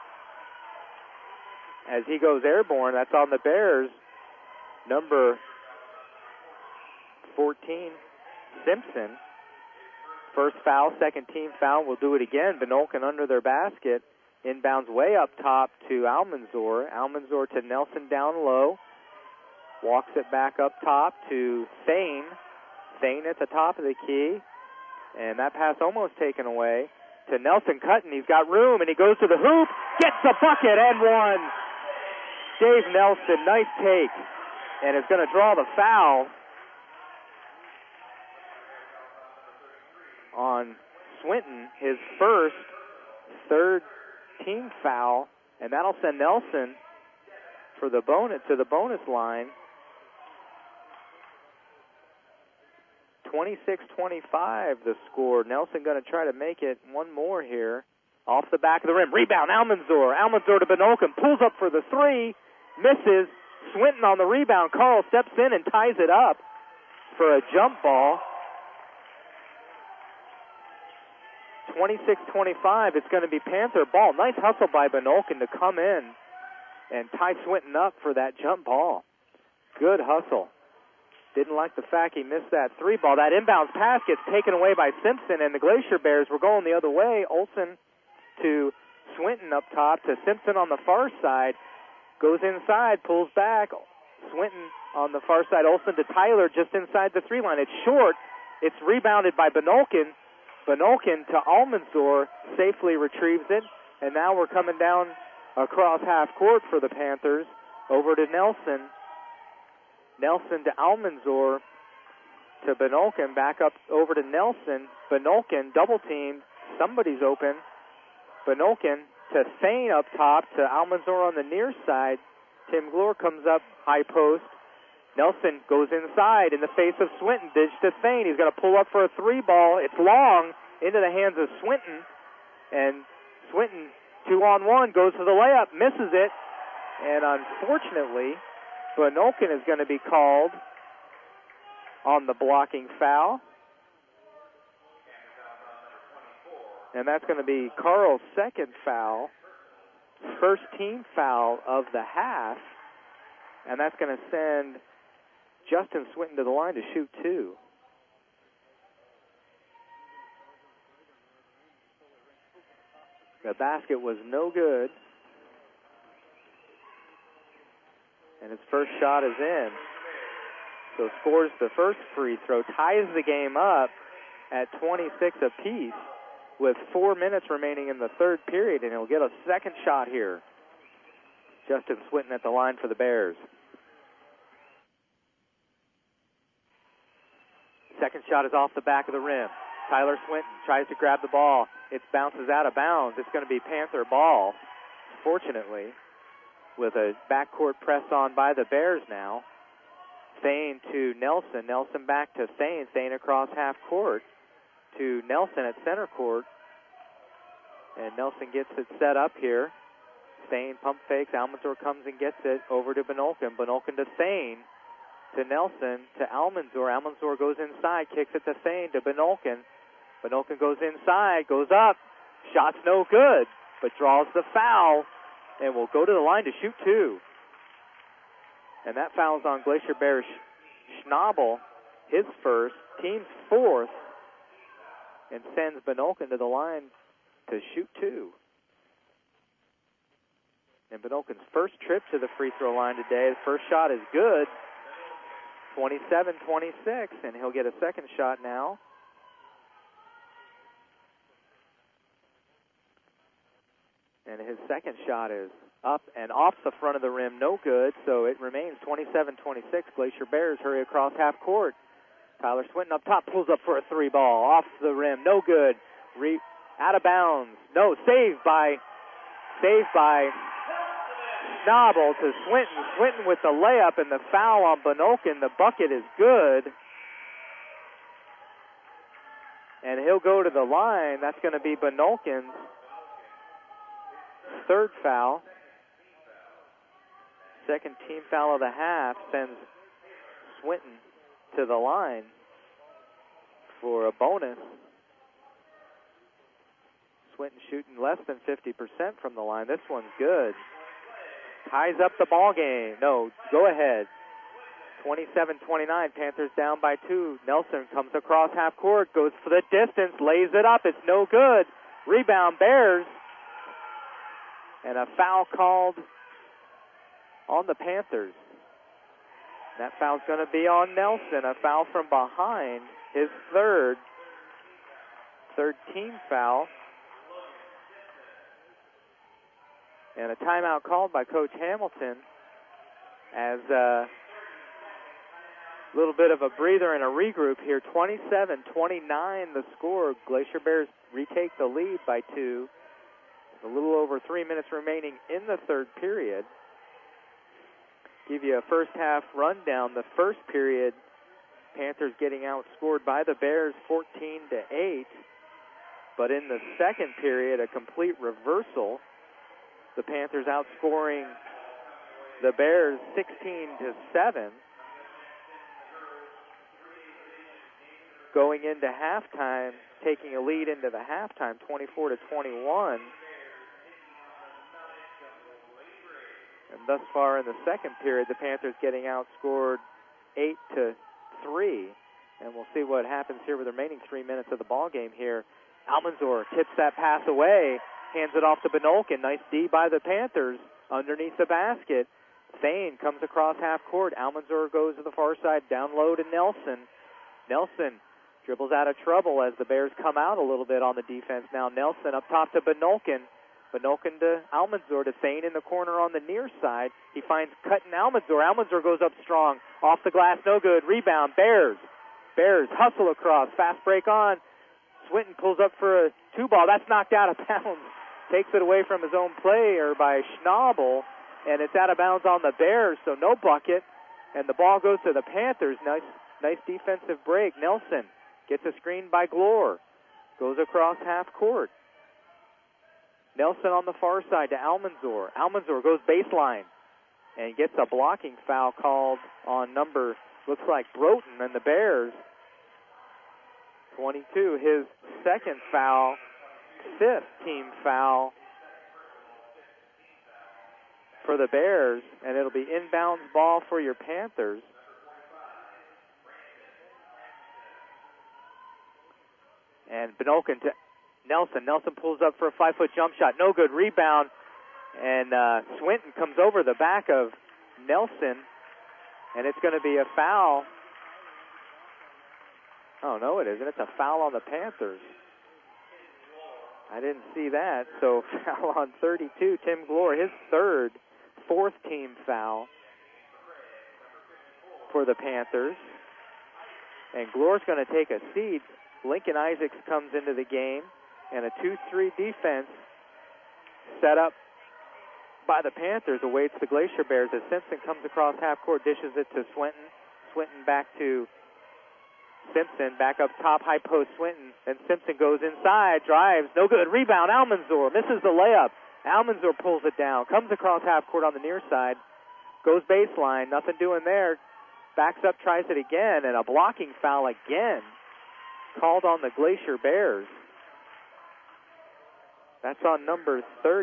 As he goes airborne, that's on the Bears. Number 14, Simpson. First foul, second team foul. We'll do it again. Benolkin under their basket. Inbounds way up top to Almanzor. Almanzor to Nelson down low. Walks it back up top to Thane. Thane at the top of the key. And that pass almost taken away to Nelson cutting. He's got room, and he goes to the hoop. Gets the bucket and one. Dave Nelson, nice take. And is going to draw the foul on Swinton, his first, third team foul, and that'll send Nelson for the bonus to the bonus line. 26-25 the score. Nelson going to try to make it one more here. Off the back of the rim. Rebound, Almanzor. Almanzor to Benolkin. Pulls up for the 3. Misses. Swinton on the rebound. Carl steps in and ties it up for a jump ball. 26-25. It's going to be Panther ball. Nice hustle by Benolkin to come in and tie Swinton up for that jump ball. Good hustle. Didn't like the fact he missed that 3 ball. That inbounds pass gets taken away by Simpson, and the Glacier Bears were going the other way. Olsen to Swinton up top to Simpson on the far side. Goes inside, pulls back. Swinton on the far side. Olsen to Tyler just inside the 3 line. It's short. It's rebounded by Benolkin. Benolkin to Almanzor. Safely retrieves it. And now we're coming down across half court for the Panthers. Over to Nelson. Nelson to Almanzor. To Benolkin. Back up over to Nelson. Benolkin double teamed. Somebody's open. Benolkin to Thane up top. To Almanzor on the near side. Tim Glore comes up high post. Nelson goes inside in the face of Swinton. Dish to Thane. He's going to pull up for a 3-ball. It's long into the hands of Swinton. And Swinton, 2-on-1, goes for the layup, misses it. And unfortunately, Benolkin is going to be called on the blocking foul. And that's going to be Carl's second foul. First team foul of the half. And that's going to send Justin Swinton to the line to shoot 2. The basket was no good. And his first shot is in. So scores the first free throw, ties the game up at 26 apiece with 4 minutes remaining in the third period, and he'll get a second shot here. Justin Swinton at the line for the Bears. Second shot is off the back of the rim. Tyler Swinton tries to grab the ball. It bounces out of bounds. It's going to be Panther ball, fortunately, with a backcourt press on by the Bears now. Thane to Nelson. Nelson back to Thane. Thane across half court to Nelson at center court. And Nelson gets it set up here. Thane pump fakes. Almanzor comes and gets it over to Benolkin. Benolkin to Thane. To Nelson, to Almanzor. Almanzor goes inside, kicks it to Thane, to Benolkin. Benolkin goes inside, goes up. Shot's no good, but draws the foul and will go to the line to shoot 2. And that foul's on Glacier Bear Schnabel, his first, team's fourth, and sends Benolkin to the line to shoot 2. And Benolkin's first trip to the free throw line today, his first shot is good. 27-26, and he'll get a second shot now. And his second shot is up and off the front of the rim, no good, so it remains 27-26. Glacier Bears hurry across half court. Tyler Swinton up top, pulls up for a 3-ball, off the rim, no good. Out of bounds, no, saved by Schnabel to Swinton. Swinton with the layup and the foul on Benolkin. The bucket is good. And he'll go to the line. That's going to be Benolkin's third foul. Second team foul of the half sends Swinton to the line for a bonus. Swinton shooting less than 50% from the line. This one's good. Ties up the ball game. No, go ahead. 27-29. Panthers down by 2. Nelson comes across half court, goes for the distance, lays it up. It's no good. Rebound Bears. And a foul called on the Panthers. That foul's going to be on Nelson. A foul from behind. His third team foul. And a timeout called by Coach Hamilton as a little bit of a breather and a regroup here. 27-29 the score. Glacier Bears retake the lead by 2. A little over 3 minutes remaining in the third period. Give you a first half rundown. The first period, Panthers getting outscored by the Bears 14-8. But in the second period, a complete reversal. The Panthers outscoring the Bears 16-7. Going into halftime, taking a lead into the halftime, 24-21. And thus far in the second period, the Panthers getting outscored 8-3. And we'll see what happens here with the remaining 3 minutes of the ball game here. Almanzor tips that pass away. Hands it off to Benolkin. Nice D by the Panthers underneath the basket. Thane comes across half court. Almanzor goes to the far side, down low to Nelson. Nelson dribbles out of trouble as the Bears come out a little bit on the defense now. Nelson up top to Benolkin. Benolkin to Almanzor to Thane in the corner on the near side. He finds Cutting Almanzor. Almanzor goes up strong. Off the glass, no good. Rebound, Bears. Bears hustle across. Fast break on. Swinton pulls up for a 2-ball. That's knocked out of bounds. Takes it away from his own player by Schnabel, and it's out of bounds on the Bears, so no bucket. And the ball goes to the Panthers. Nice defensive break. Nelson gets a screen by Glore. Goes across half court. Nelson on the far side to Almanzor. Almanzor goes baseline and gets a blocking foul called on number, looks like Broughton and the Bears. 22, his second foul, fifth team foul for the Bears, and it'll be inbounds ball for your Panthers. And Benolkin to Nelson. Nelson pulls up for a 5-foot jump shot. No good. Rebound. And Swinton comes over the back of Nelson. And it's going to be a foul. Oh, no, it isn't. It's a foul on the Panthers. I didn't see that. So foul on 32. Tim Glore, his fourth team foul for the Panthers. And Glore's going to take a seat. Lincoln Isaacs comes into the game. And a 2-3 defense set up by the Panthers awaits the Glacier Bears as Simpson comes across half court, dishes it to Swinton. Swinton back to Simpson, back up top, high post Swinton. And Simpson goes inside, drives, no good. Rebound, Almanzor misses the layup. Almanzor pulls it down, comes across half court on the near side, goes baseline, nothing doing there. Backs up, tries it again, and a blocking foul again called on the Glacier Bears. That's on number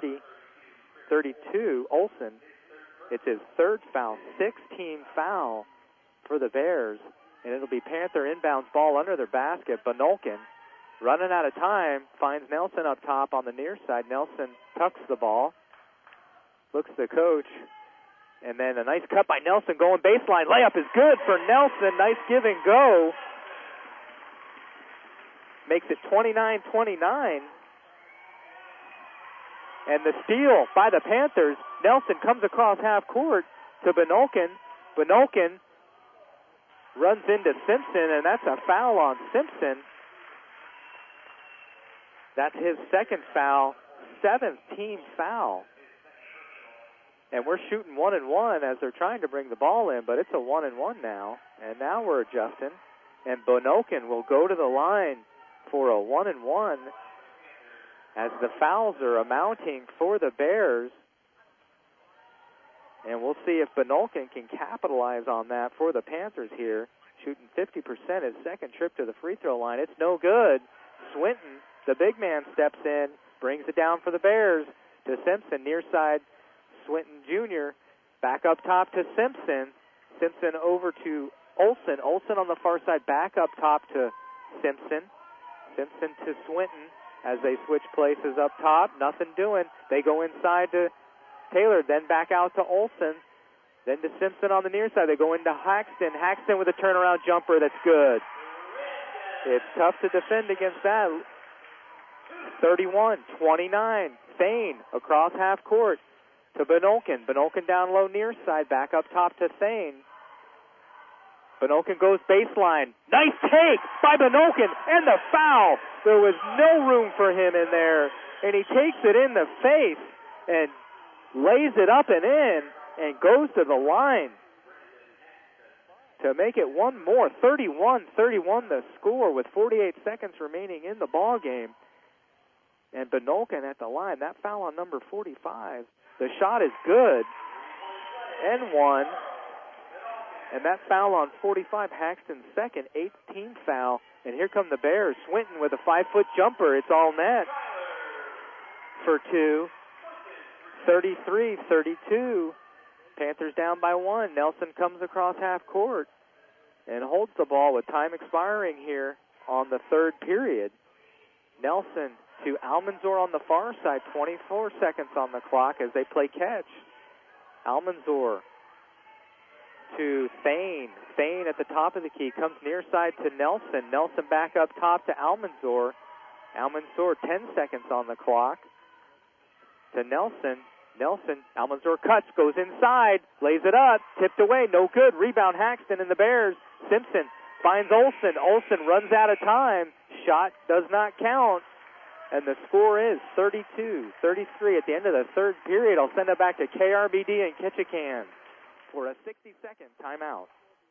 32, Olsen. It's his third foul, sixth-team foul for the Bears. And it'll be Panther inbounds ball under their basket. Benolkin, running out of time, finds Nelson up top on the near side. Nelson tucks the ball, looks at the coach, and then a nice cut by Nelson going baseline. Layup is good for Nelson. Nice give and go. Makes it 29-29. And the steal by the Panthers. Nelson comes across half court to Benolkin. Benolkin runs into Simpson, and that's a foul on Simpson. That's his second foul, seventh team foul. And we're shooting 1-1 as they're trying to bring the ball in, but it's a 1-1 now. And now we're adjusting. And Benolkin will go to the line for a 1-1. As the fouls are amounting for the Bears. And we'll see if Benolkin can capitalize on that for the Panthers here. Shooting 50%, his second trip to the free throw line. It's no good. Swinton, the big man, steps in, brings it down for the Bears to Simpson. Near side, Swinton Jr. Back up top to Simpson. Simpson over to Olsen. Olsen on the far side, back up top to Simpson. Simpson to Swinton. As they switch places up top, nothing doing. They go inside to Taylor, then back out to Olsen, then to Simpson on the near side. They go into Haxton. Haxton with a turnaround jumper that's good. It's tough to defend against that. 31-29. Thane across half court to Benolkin. Benolkin down low near side, back up top to Thane. Benolkin goes baseline. Nice take by Benolkin, and the foul. There was no room for him in there, and he takes it in the face and lays it up and in and goes to the line to make it one more. 31-31 the score with 48 seconds remaining in the ball game. And Benolkin at the line. That foul on number 45. The shot is good. And one. And that foul on 45, Haxton's second, eighth team foul. And here come the Bears. Swinton with a 5-foot jumper. It's all net for two. 33-32. Panthers down by one. Nelson comes across half court and holds the ball with time expiring here on the third period. Nelson to Almanzor on the far side. 24 seconds on the clock as they play catch. Almanzor to Thane. Thane at the top of the key. Comes near side to Nelson. Nelson back up top to Almanzor. Almanzor, 10 seconds on the clock. to Nelson. Nelson, Almanzor cuts, goes inside, lays it up, tipped away, no good. Rebound Haxton and the Bears. Simpson finds Olson. Olson runs out of time. Shot does not count. And the score is 32-33 at the end of the third period. I'll send it back to KRBD and Ketchikan for a 60-second timeout.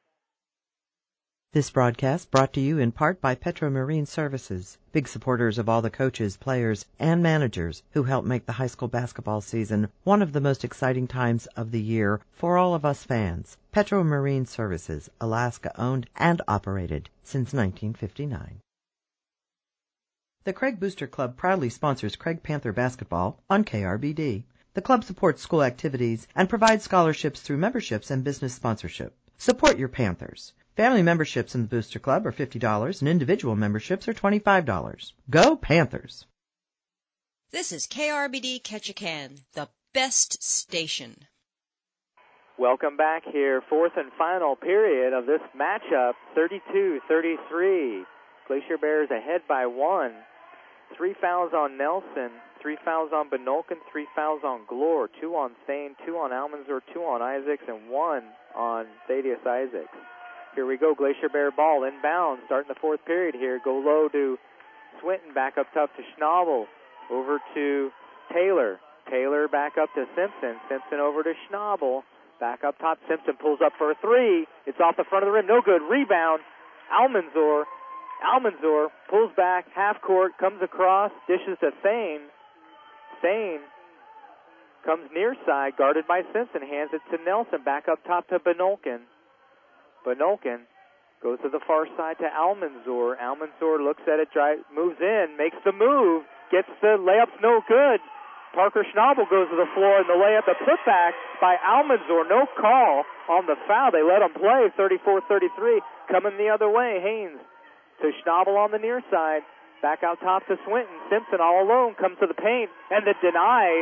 This broadcast brought to you in part by Petro Marine Services, big supporters of all the coaches, players, and managers who help make the high school basketball season one of the most exciting times of the year for all of us fans. Petro Marine Services, Alaska owned and operated since 1959. The Craig Booster Club proudly sponsors Craig Panther basketball on KRBD. The club supports school activities and provides scholarships through memberships and business sponsorship. Support your Panthers. Family memberships in the Booster Club are $50 and individual memberships are $25. Go Panthers! This is KRBD Ketchikan, the best station. Welcome back here. Fourth and final period of this matchup, 32-33. Glacier Bears ahead by 1. 3 fouls on Nelson, 3 fouls on Benolkin, 3 fouls on Glore, 2 on Thane, 2 on Almanzor, 2 on Isaacs, and 1 on Thaddeus Isaacs. Here we go, Glacier Bear ball inbound, starting the fourth period here. Go low to Swinton, back up top to Schnabel, over to Taylor. Taylor back up to Simpson. Simpson over to Schnabel, back up top. Simpson pulls up for a 3. It's off the front of the rim, no good. Rebound, Almanzor. Almanzor pulls back, half court, comes across, dishes to Thane. Thane comes near side, guarded by Simpson, hands it to Nelson, back up top to Benolkin. Benolkin goes to the far side to Almanzor. Almanzor looks at it, moves in, makes the move, gets the layups no good. Parker Schnabel goes to the floor, and the layup, the putback by Almanzor. No call on the foul. They let him play, 34-33. Coming the other way, Haynes to Schnabel on the near side. Back out top to Swinton. Simpson all alone comes to the paint, and the deny,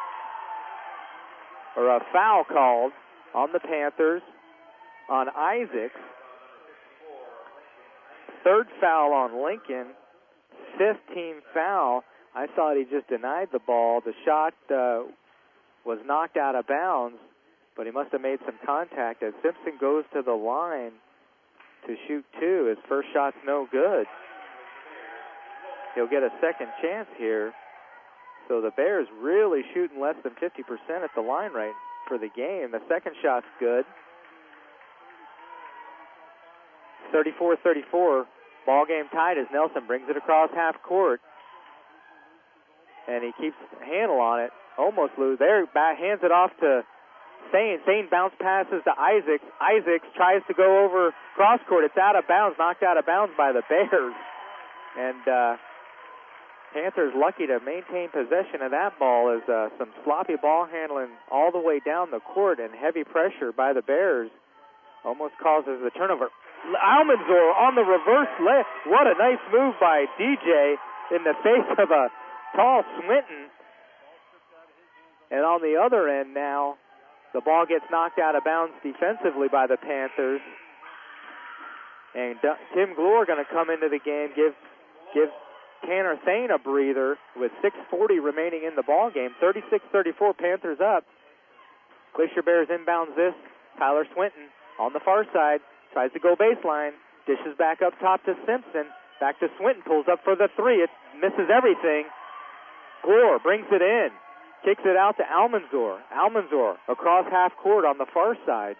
or a foul called on the Panthers. On Isaacs, third foul on Lincoln, 5th team foul. I thought he just denied the ball. The shot was knocked out of bounds, but he must have made some contact as Simpson goes to the line to shoot 2. His first shot's no good. He'll get a second chance here. So the Bears really shooting less than 50% at the line right for the game. The second shot's good. 34-34, ball game tied as Nelson brings it across half court. And he keeps a handle on it. Almost lose. There, hands it off to Thane. Thane bounce passes to Isaacs. Isaacs tries to go over cross court. It's out of bounds, knocked out of bounds by the Bears. And Panthers lucky to maintain possession of that ball as some sloppy ball handling all the way down the court and heavy pressure by the Bears almost causes the turnover. Almanzor on the reverse leg. What a nice move by DJ in the face of a tall Swinton. And on the other end now, the ball gets knocked out of bounds defensively by the Panthers. And Tim Glore going to come into the game, give Tanner Thane a breather with 6:40 remaining in the ball game. 36-34, Panthers up. Glacier Bears inbounds this. Tyler Swinton on the far side. Tries to go baseline, dishes back up top to Simpson, back to Swinton, pulls up for the 3, it misses everything. Glore brings it in, kicks it out to Almanzor. Almanzor across half court on the far side.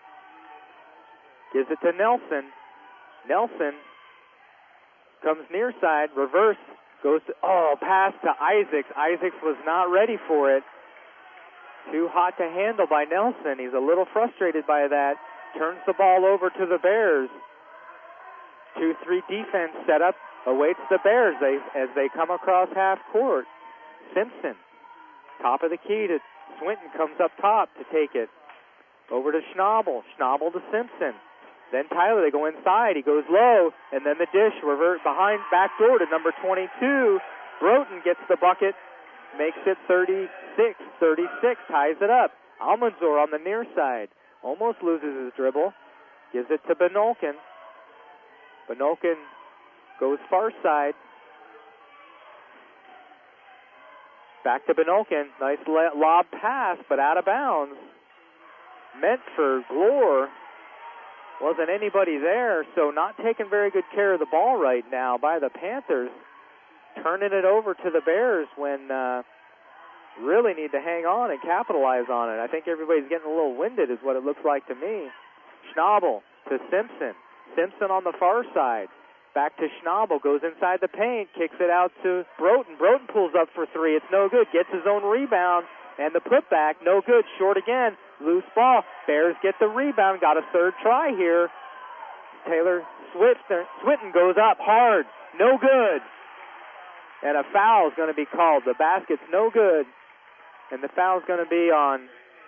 Gives it to Nelson. Nelson comes near side, reverse, goes to, pass to Isaacs. Isaacs was not ready for it. Too hot to handle by Nelson. He's a little frustrated by that. Turns the ball over to the Bears. 2-3 defense set up, awaits the Bears as they come across half court. Simpson, top of the key to Swinton, comes up top to take it. Over to Schnabel. Schnabel to Simpson. Then Tyler, they go inside. He goes low, and then the dish revert behind, back door to number 22. Broughton gets the bucket, makes it 36-36, ties it up. Almanzor on the near side. Almost loses his dribble. Gives it to Benolkin. Benolkin goes far side. Back to Benokin. Nice lob pass, but out of bounds. Meant for Glore. Wasn't anybody there, so not taking very good care of the ball right now by the Panthers. Turning it over to the Bears when really need to hang on and capitalize on it. I think everybody's getting a little winded is what it looks like to me. Schnabel to Simpson. Simpson on the far side. Back to Schnabel. Goes inside the paint. Kicks it out to Broughton. Broughton pulls up for three. It's no good. Gets his own rebound. And the putback, no good. Short again. Loose ball. Bears get the rebound. Got a third try here. Taylor Swinton goes up hard. No good. And a foul is going to be called. The basket's no good. And the foul's going to be on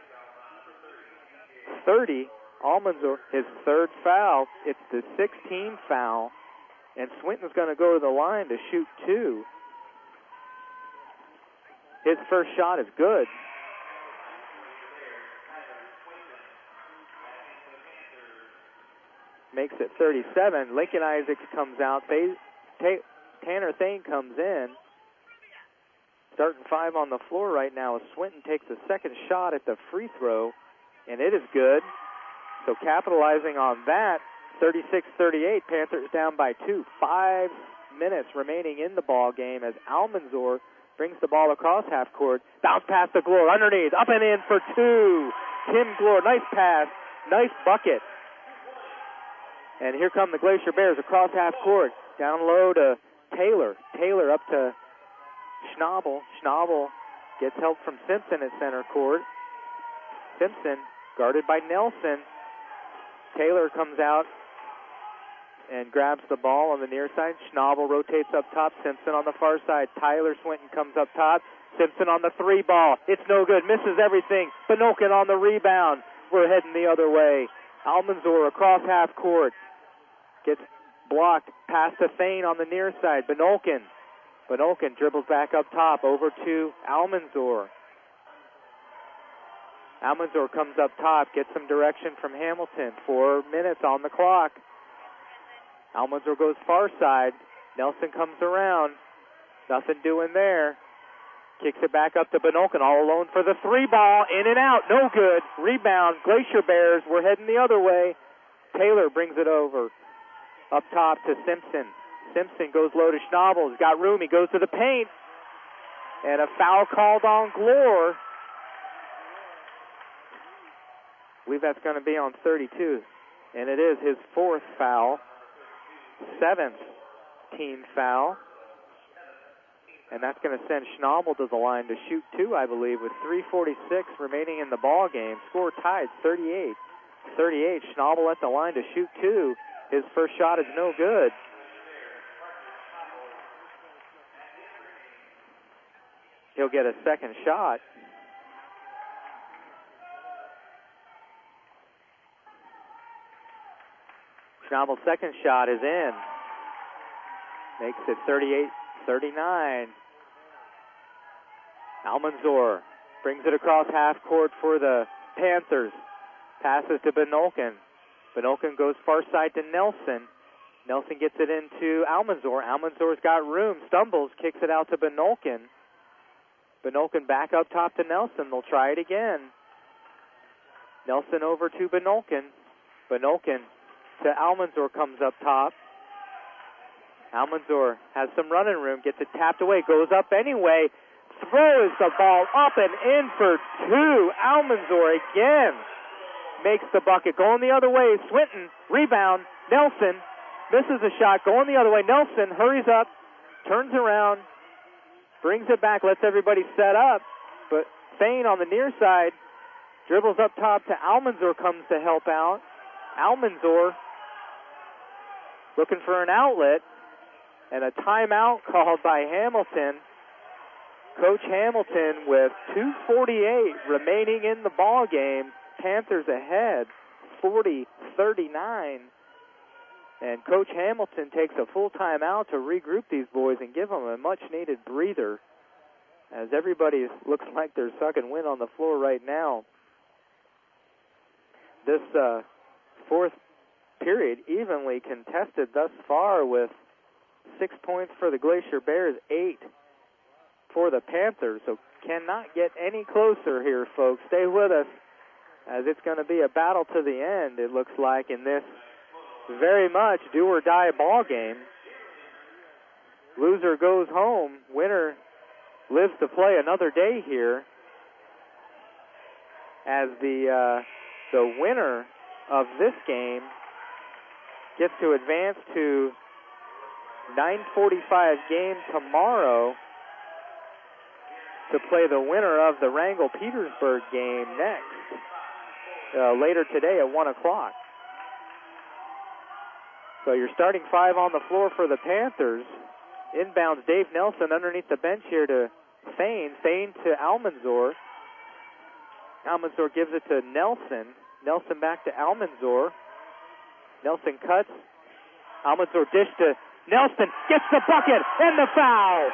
30. Almanzor, his third foul. It's the 16th foul. And Swinton's going to go to the line to shoot two. His first shot is good. Makes it 37. Lincoln Isaacs comes out. Tanner Thane comes in. Starting five on the floor right now. Swinton takes a second shot at the free throw, and it is good. So capitalizing on that, 36-38, Panthers down by 2. 5 minutes remaining in the ball game as Almanzor brings the ball across half court. Bounce pass to Glore, underneath, up and in for two. Tim Glore, nice pass, nice bucket. And here come the Glacier Bears across half court. Down low to Taylor. Taylor up to Schnabel. Schnabel gets help from Simpson at center court. Simpson guarded by Nelson. Taylor comes out and grabs the ball on the near side. Schnabel rotates up top. Simpson on the far side. Tyler Swinton comes up top. Simpson on the three ball. It's no good. Misses everything. Benokin on the rebound. We're heading the other way. Almanzor across half court. Gets blocked. Pass to Thane on the near side. Benokin dribbles back up top over to Almanzor. Almanzor comes up top, gets some direction from Hamilton. 4 minutes on the clock. Almanzor goes far side. Nelson comes around. Nothing doing there. Kicks it back up to Benokin, all alone for the three ball. In and out, no good. Rebound, Glacier Bears. We're heading the other way. Taylor brings it over. Up top to Simpson. Simpson goes low to Schnabel. He's got room. He goes to the paint. And a foul called on Glore. I believe that's going to be on 32. And it is his fourth foul. 7th team foul. And that's going to send Schnabel to the line to shoot two, I believe, with 3:46 remaining in the ball game. Score tied 38. Schnabel at the line to shoot two. His first shot is no good. He'll get a second shot. Schnabel's second shot is in. Makes it 38-39. Almanzor brings it across half court for the Panthers. Passes to Benokin. Benokin goes far side to Nelson. Nelson gets it into Almanzor. Almanzor's got room. Stumbles, kicks it out to Benokin. Benokin back up top to Nelson. They'll try it again. Nelson over to Benokin. Benokin to Almanzor comes up top. Almanzor has some running room. Gets it tapped away. Goes up anyway. Throws the ball up and in for two. Almanzor again makes the bucket. Going the other way. Swinton. Rebound. Nelson misses a shot. Going the other way. Nelson hurries up. Turns around. Brings it back. Lets everybody set up. But Thane on the near side dribbles up top to Almanzor. Comes to help out. Almanzor looking for an outlet. And a timeout called by Hamilton. Coach Hamilton with 2:48 remaining in the ball game. Panthers ahead, 40-39. And Coach Hamilton takes a full timeout to regroup these boys and give them a much-needed breather, as everybody looks like they're sucking wind on the floor right now. This fourth period evenly contested thus far, with 6 points for the Glacier Bears, 8 for the Panthers. So cannot get any closer here, folks. Stay with us, as it's going to be a battle to the end, it looks like, in this very much do-or-die ball game. Loser goes home. Winner lives to play another day here, as the winner of this game gets to advance to 9:45 game tomorrow to play the winner of the Wrangell-Petersburg game next, later today at 1 o'clock. So your starting five on the floor for the Panthers. Inbounds Dave Nelson underneath the bench here to Thane. Thane to Almanzor. Almanzor gives it to Nelson. Nelson back to Almanzor. Nelson cuts. Almanzor dish to Nelson. Gets the bucket and the foul.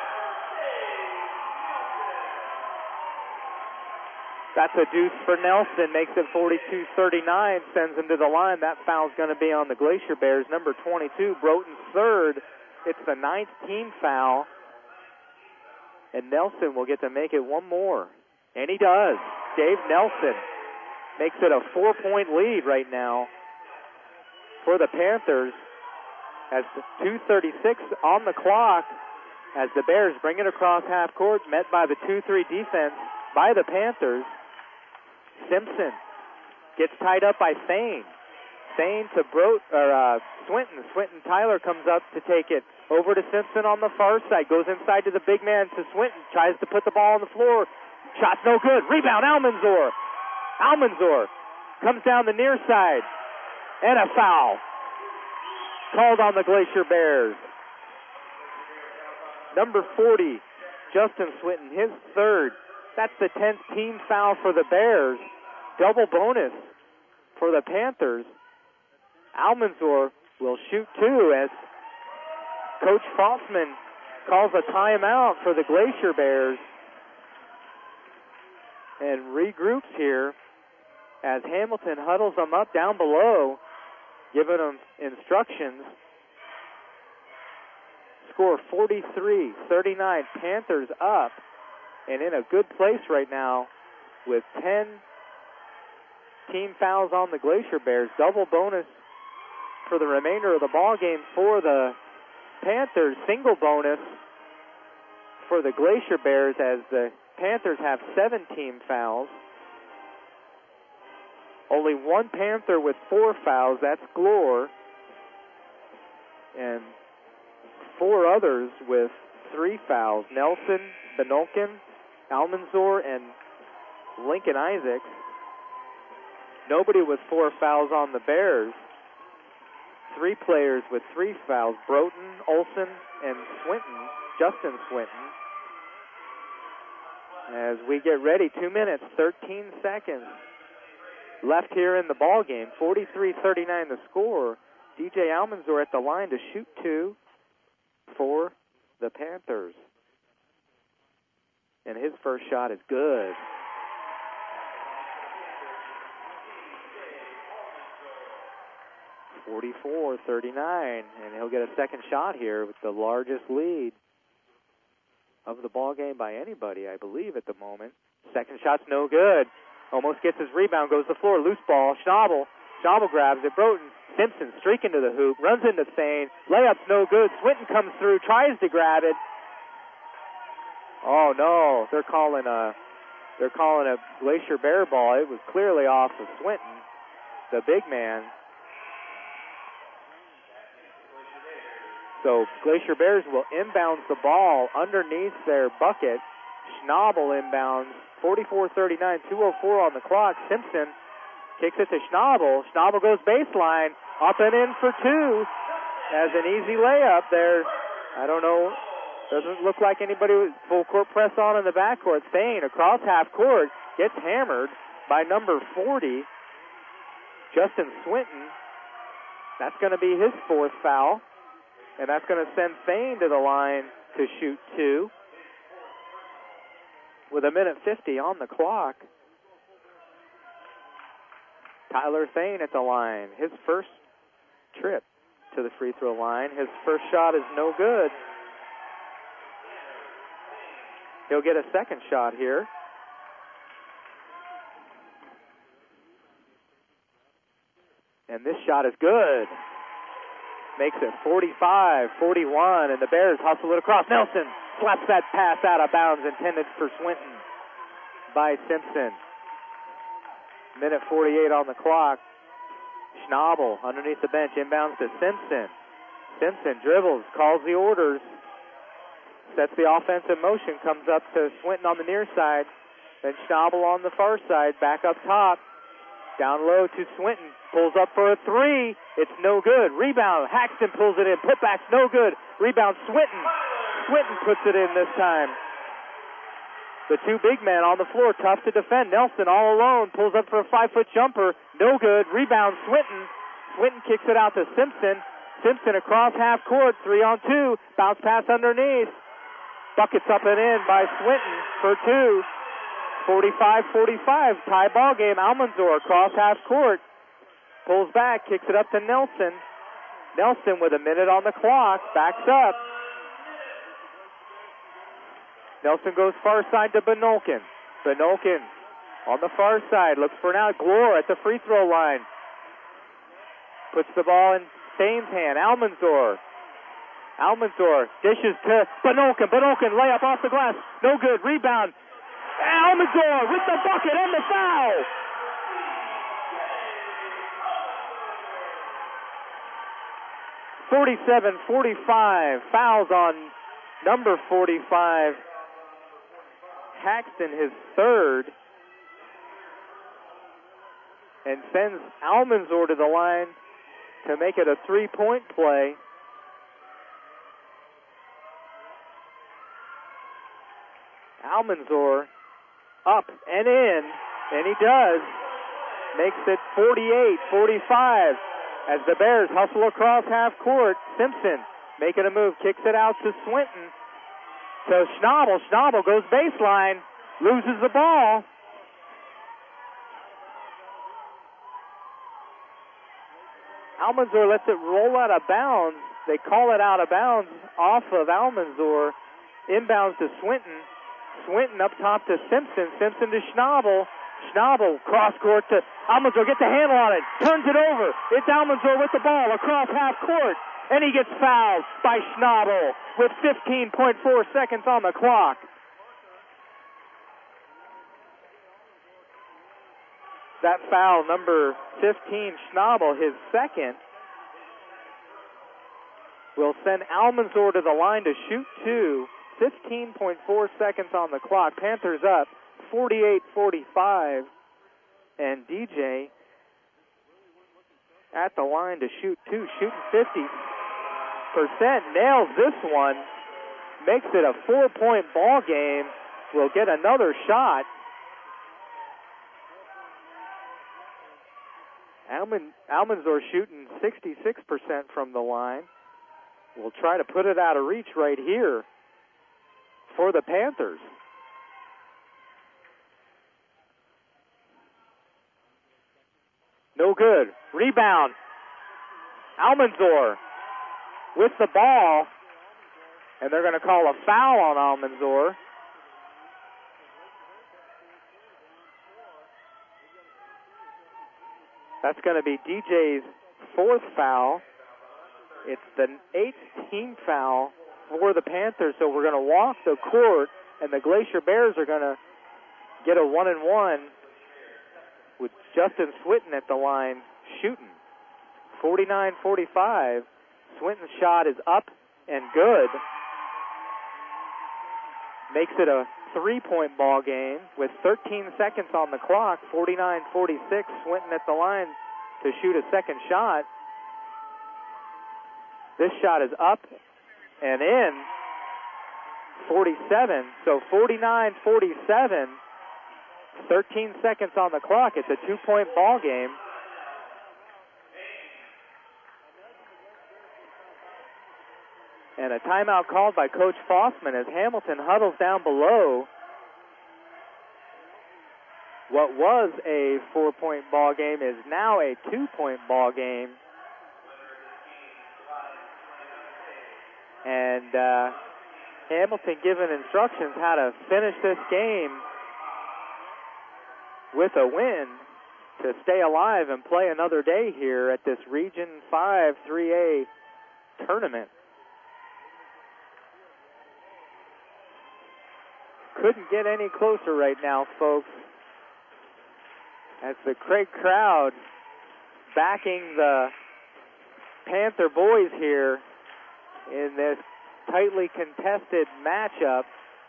That's a deuce for Nelson. Makes it 42-39. Sends him to the line. That foul's going to be on the Glacier Bears. Number 22, Broughton's third. It's the 9th team foul. And Nelson will get to make it one more. And he does. Dave Nelson makes it a 4-point lead right now for the Panthers, as 2:36 on the clock, as the Bears bring it across half court, met by the 2-3 defense by the Panthers. Simpson gets tied up by Thane. Thane to Swinton. Swinton Tyler comes up to take it over to Simpson on the far side. Goes inside to the big man to Swinton. Tries to put the ball on the floor. Shot's no good. Rebound, Almanzor. Almanzor comes down the near side. And a foul called on the Glacier Bears. Number 40, Justin Swinton, his third. That's the 10th team foul for the Bears. Double bonus for the Panthers. Almanzor will shoot two, as Coach Fossman calls a timeout for the Glacier Bears and regroups here, as Hamilton huddles them up down below, giving them instructions. Score 43-39. Panthers up and in a good place right now with 10 team fouls on the Glacier Bears. Double bonus for the remainder of the ball game for the Panthers. Single bonus for the Glacier Bears, as the Panthers have 7 team fouls. Only one Panther with 4 fouls, that's Glore, and 4 others with 3 fouls. Nelson, Benolkin, Almanzor, and Lincoln Isaacs. Nobody with 4 fouls on the Bears. 3 players with 3 fouls, Broughton, Olson, and Swinton, Justin Swinton. As we get ready, 2 minutes, 13 seconds left here in the ball game. 43-39 the score. DJ Almanzor at the line to shoot 2 for the Panthers. And his first shot is good. (44-39), and he'll get a second shot here with the largest lead of the ball game by anybody, I believe, at the moment. Second shot's no good. Almost gets his rebound, goes to the floor, loose ball. Schnabel grabs it. Broughton, Simpson streaking to the hoop, runs into Thane. Layup's no good. Swinton comes through, tries to grab it. Oh no, they're calling a Glacier Bear ball. It was clearly off of Swinton, the big man. So Glacier Bears will inbound the ball underneath their bucket. Schnabel inbounds. 44-39, 2:04 on the clock. Simpson kicks it to Schnabel. Schnabel goes baseline, up and in for 2. As an easy layup there. I don't know. Doesn't look like anybody with full court press on in the backcourt. Thane across half court gets hammered by number 40, Justin Swinton. That's going to be his 4th foul. And that's going to send Thane to the line to shoot 2. With 1:50 on the clock. Tyler Thane at the line. His first trip to the free throw line. His first shot is no good. He'll get a second shot here. And this shot is good. Makes it 45-41, and the Bears hustle it across. Nelson slaps that pass out of bounds intended for Swinton by Simpson. Minute 48 on the clock. Schnabel underneath the bench, inbounds to Simpson. Simpson dribbles, calls the orders, sets the offense in motion, comes up to Swinton on the near side, then Schnabel on the far side, back up top, down low to Swinton, pulls up for a three, it's no good. Rebound, Haxton pulls it in, putback's no good. Rebound, Swinton. Swinton puts it in this time. The two big men on the floor, tough to defend. Nelson all alone, pulls up for a 5-foot jumper, no good. Rebound, Swinton. Swinton kicks it out to Simpson. Simpson across half court, 3-on-2, bounce pass underneath. Buckets up and in by Swinton for two. 45-45, tie ball game. Almanzor across half court, pulls back, kicks it up to Nelson. Nelson with a minute on the clock, backs up. Nelson goes far side to Benolkin. Benolkin on the far side, looks for an out. Glore at the free throw line. Puts the ball in Staines' hand. Almanzor dishes to Benolkin. Benolkin layup off the glass. No good. Rebound. Almanzor with the bucket and the foul. .47-45. Fouls on number 45. Haxton, his third. And sends Almanzor to the line to make it a three-point play. Almanzor up and in, and he does. Makes it 48-45 as the Bears hustle across half court. Simpson making a move, kicks it out to Swinton. To Schnabel. Schnabel goes baseline, loses the ball. Almanzor lets it roll out of bounds. They call it out of bounds off of Almanzor. Inbounds to Swinton. Swinton up top to Simpson. Simpson to Schnabel. Schnabel cross court to Almanzor. Gets a handle on it. Turns it over. It's Almanzor with the ball across half court. And he gets fouled by Schnabel with 15.4 seconds on the clock. That foul, number 15, Schnabel, his second, will send Almanzor to the line to shoot two. 15.4 seconds on the clock. Panthers up 48-45. And DJ at the line to shoot two, shooting 50%. Nails this one. Makes it a 4-point ball game. Will get another shot. Almanzor shooting 66% from the line. Will try to put it out of reach right here for the Panthers. No good. Rebound. Almanzor with the ball, and they're going to call a foul on Almanzor. That's going to be DJ's fourth foul. It's the 8th team foul for the Panthers, so we're going to walk the court, and the Glacier Bears are going to get a 1-and-1 with Justin Swinton at the line shooting. 49-45. Swinton's shot is up and good. Makes it a 3-point ball game with 13 seconds on the clock. 49-46. Swinton at the line to shoot a second shot. This shot is up and in. 47. So 49-47. 13 seconds on the clock. It's a 2-point ball game. And a timeout called by Coach Fossman as Hamilton huddles down below. What was a 4-point ball game is now a 2-point ball game. And Hamilton given instructions how to finish this game with a win to stay alive and play another day here at this Region 5 3A tournament. Couldn't get any closer right now, folks, as the Craig crowd backing the Panther boys here in this tightly contested matchup.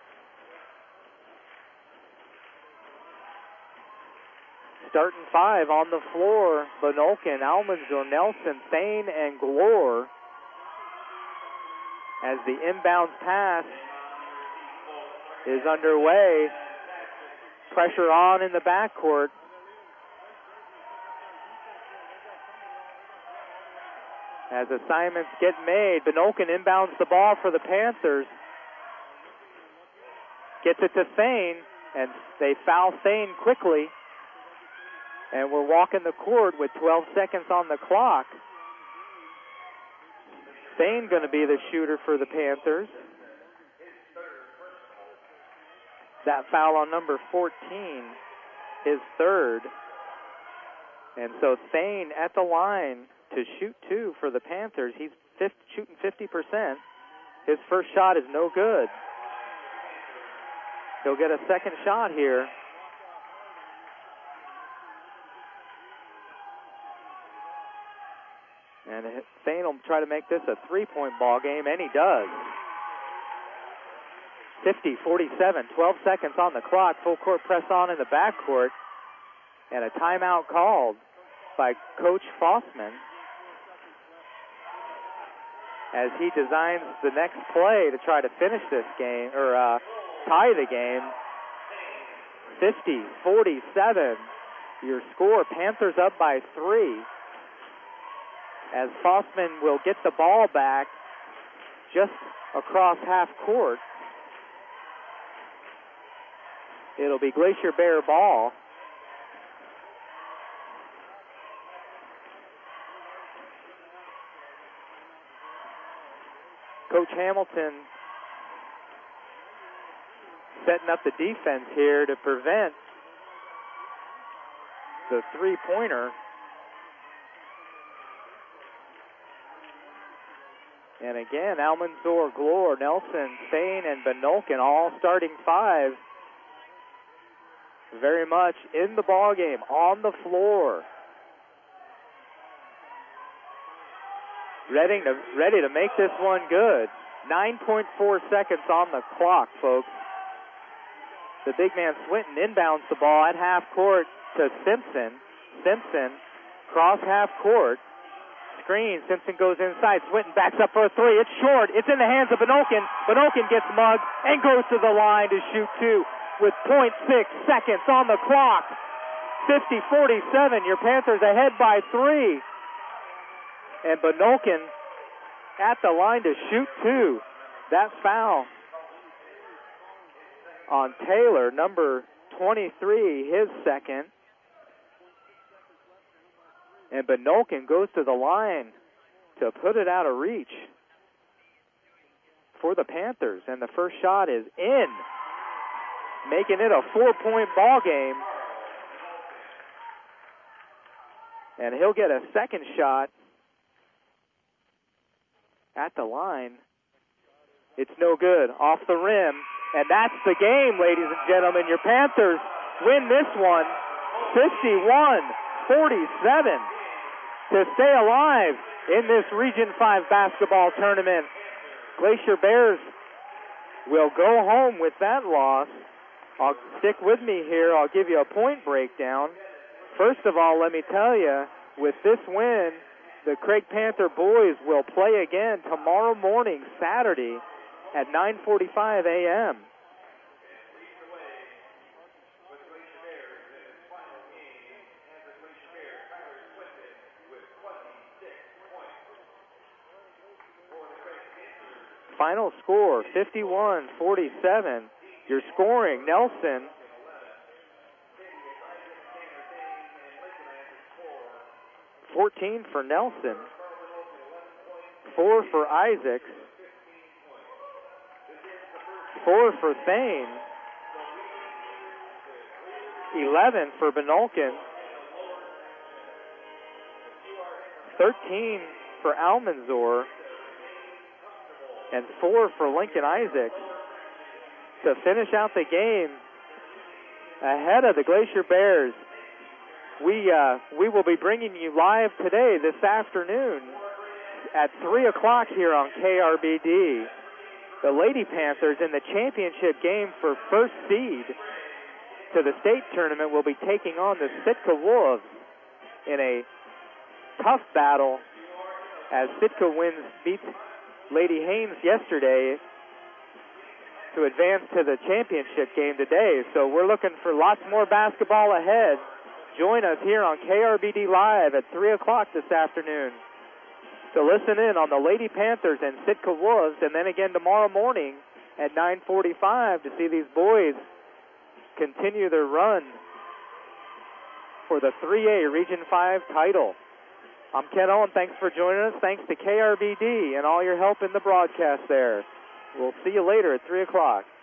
Starting five on the floor: Bonolkin, Almanzor, Nelson, Thane, and Glore. As the inbounds pass is underway, pressure on in the backcourt. As assignments get made, Bonolkin inbounds the ball for the Panthers. Gets it to Thane, and they foul Thane quickly. And we're walking the court with 12 seconds on the clock. Thane going to be the shooter for the Panthers. That foul on number 14, his third. And so Thane at the line to shoot two for the Panthers. He's shooting 50%. His first shot is no good. He'll get a second shot here. And Thane will try to make this a three-point ball game, and he does. 50-47, 12 seconds on the clock. Full court press on in the backcourt. And a timeout called by Coach Fossman as he designs the next play to try to finish this game, or tie the game. 50-47, your score. Panthers up by 3. As Fossman will get the ball back just across half court. It'll be Glacier Bear ball. Coach Hamilton setting up the defense here to prevent the three-pointer. And again, Almanzor, Glore, Nelson, Thane, and Bonolkin, all starting five. Very much in the ball game, on the floor. Ready to make this one good. 9.4 seconds on the clock, folks. The big man Swinton inbounds the ball at half court to Simpson. Simpson, cross half court. Screen, Simpson goes inside. Swinton backs up for a three. It's short. It's in the hands of Bonolkin. Bonolkin gets mugged and goes to the line to shoot two with 0.6 seconds on the clock. 50-47. Your Panthers ahead by 3. And Bonolkin at the line to shoot two. That foul on Taylor, number 23, his second. And Bonolkin goes to the line to put it out of reach for the Panthers. And the first shot is in, making it a 4-point ball game. And he'll get a second shot at the line. It's no good. Off the rim. And that's the game, ladies and gentlemen. Your Panthers win this one 51-47 to stay alive in this Region 5 basketball tournament. Glacier Bears will go home with that loss. Stick with me here. I'll give you a point breakdown. First of all, let me tell you, with this win, the Craig Panther boys will play again tomorrow morning, Saturday, at 9:45 a.m. Final score, 51-47. Your scoring, Nelson, $14 for Nelson, 4 for Isaacs, 4 for Thane. 11 for Benolkin. 13 for Almanzor. And 4 for Lincoln Isaacs to finish out the game ahead of the Glacier Bears. We will be bringing you live today, this afternoon, at 3 o'clock here on KRBD. The Lady Panthers in the championship game for first seed to the state tournament will be taking on the Sitka Wolves in a tough battle as Sitka beats Lady Haynes yesterday to advance to the championship game today. So we're looking for lots more basketball ahead. Join us here on KRBD Live at 3 o'clock this afternoon to listen in on the Lady Panthers and Sitka Wolves, and then again tomorrow morning at 9:45 to see these boys continue their run for the 3A Region 5 title. I'm Ken Owen. Thanks for joining us. Thanks to KRBD and all your help in the broadcast there. We'll see you later at 3 o'clock.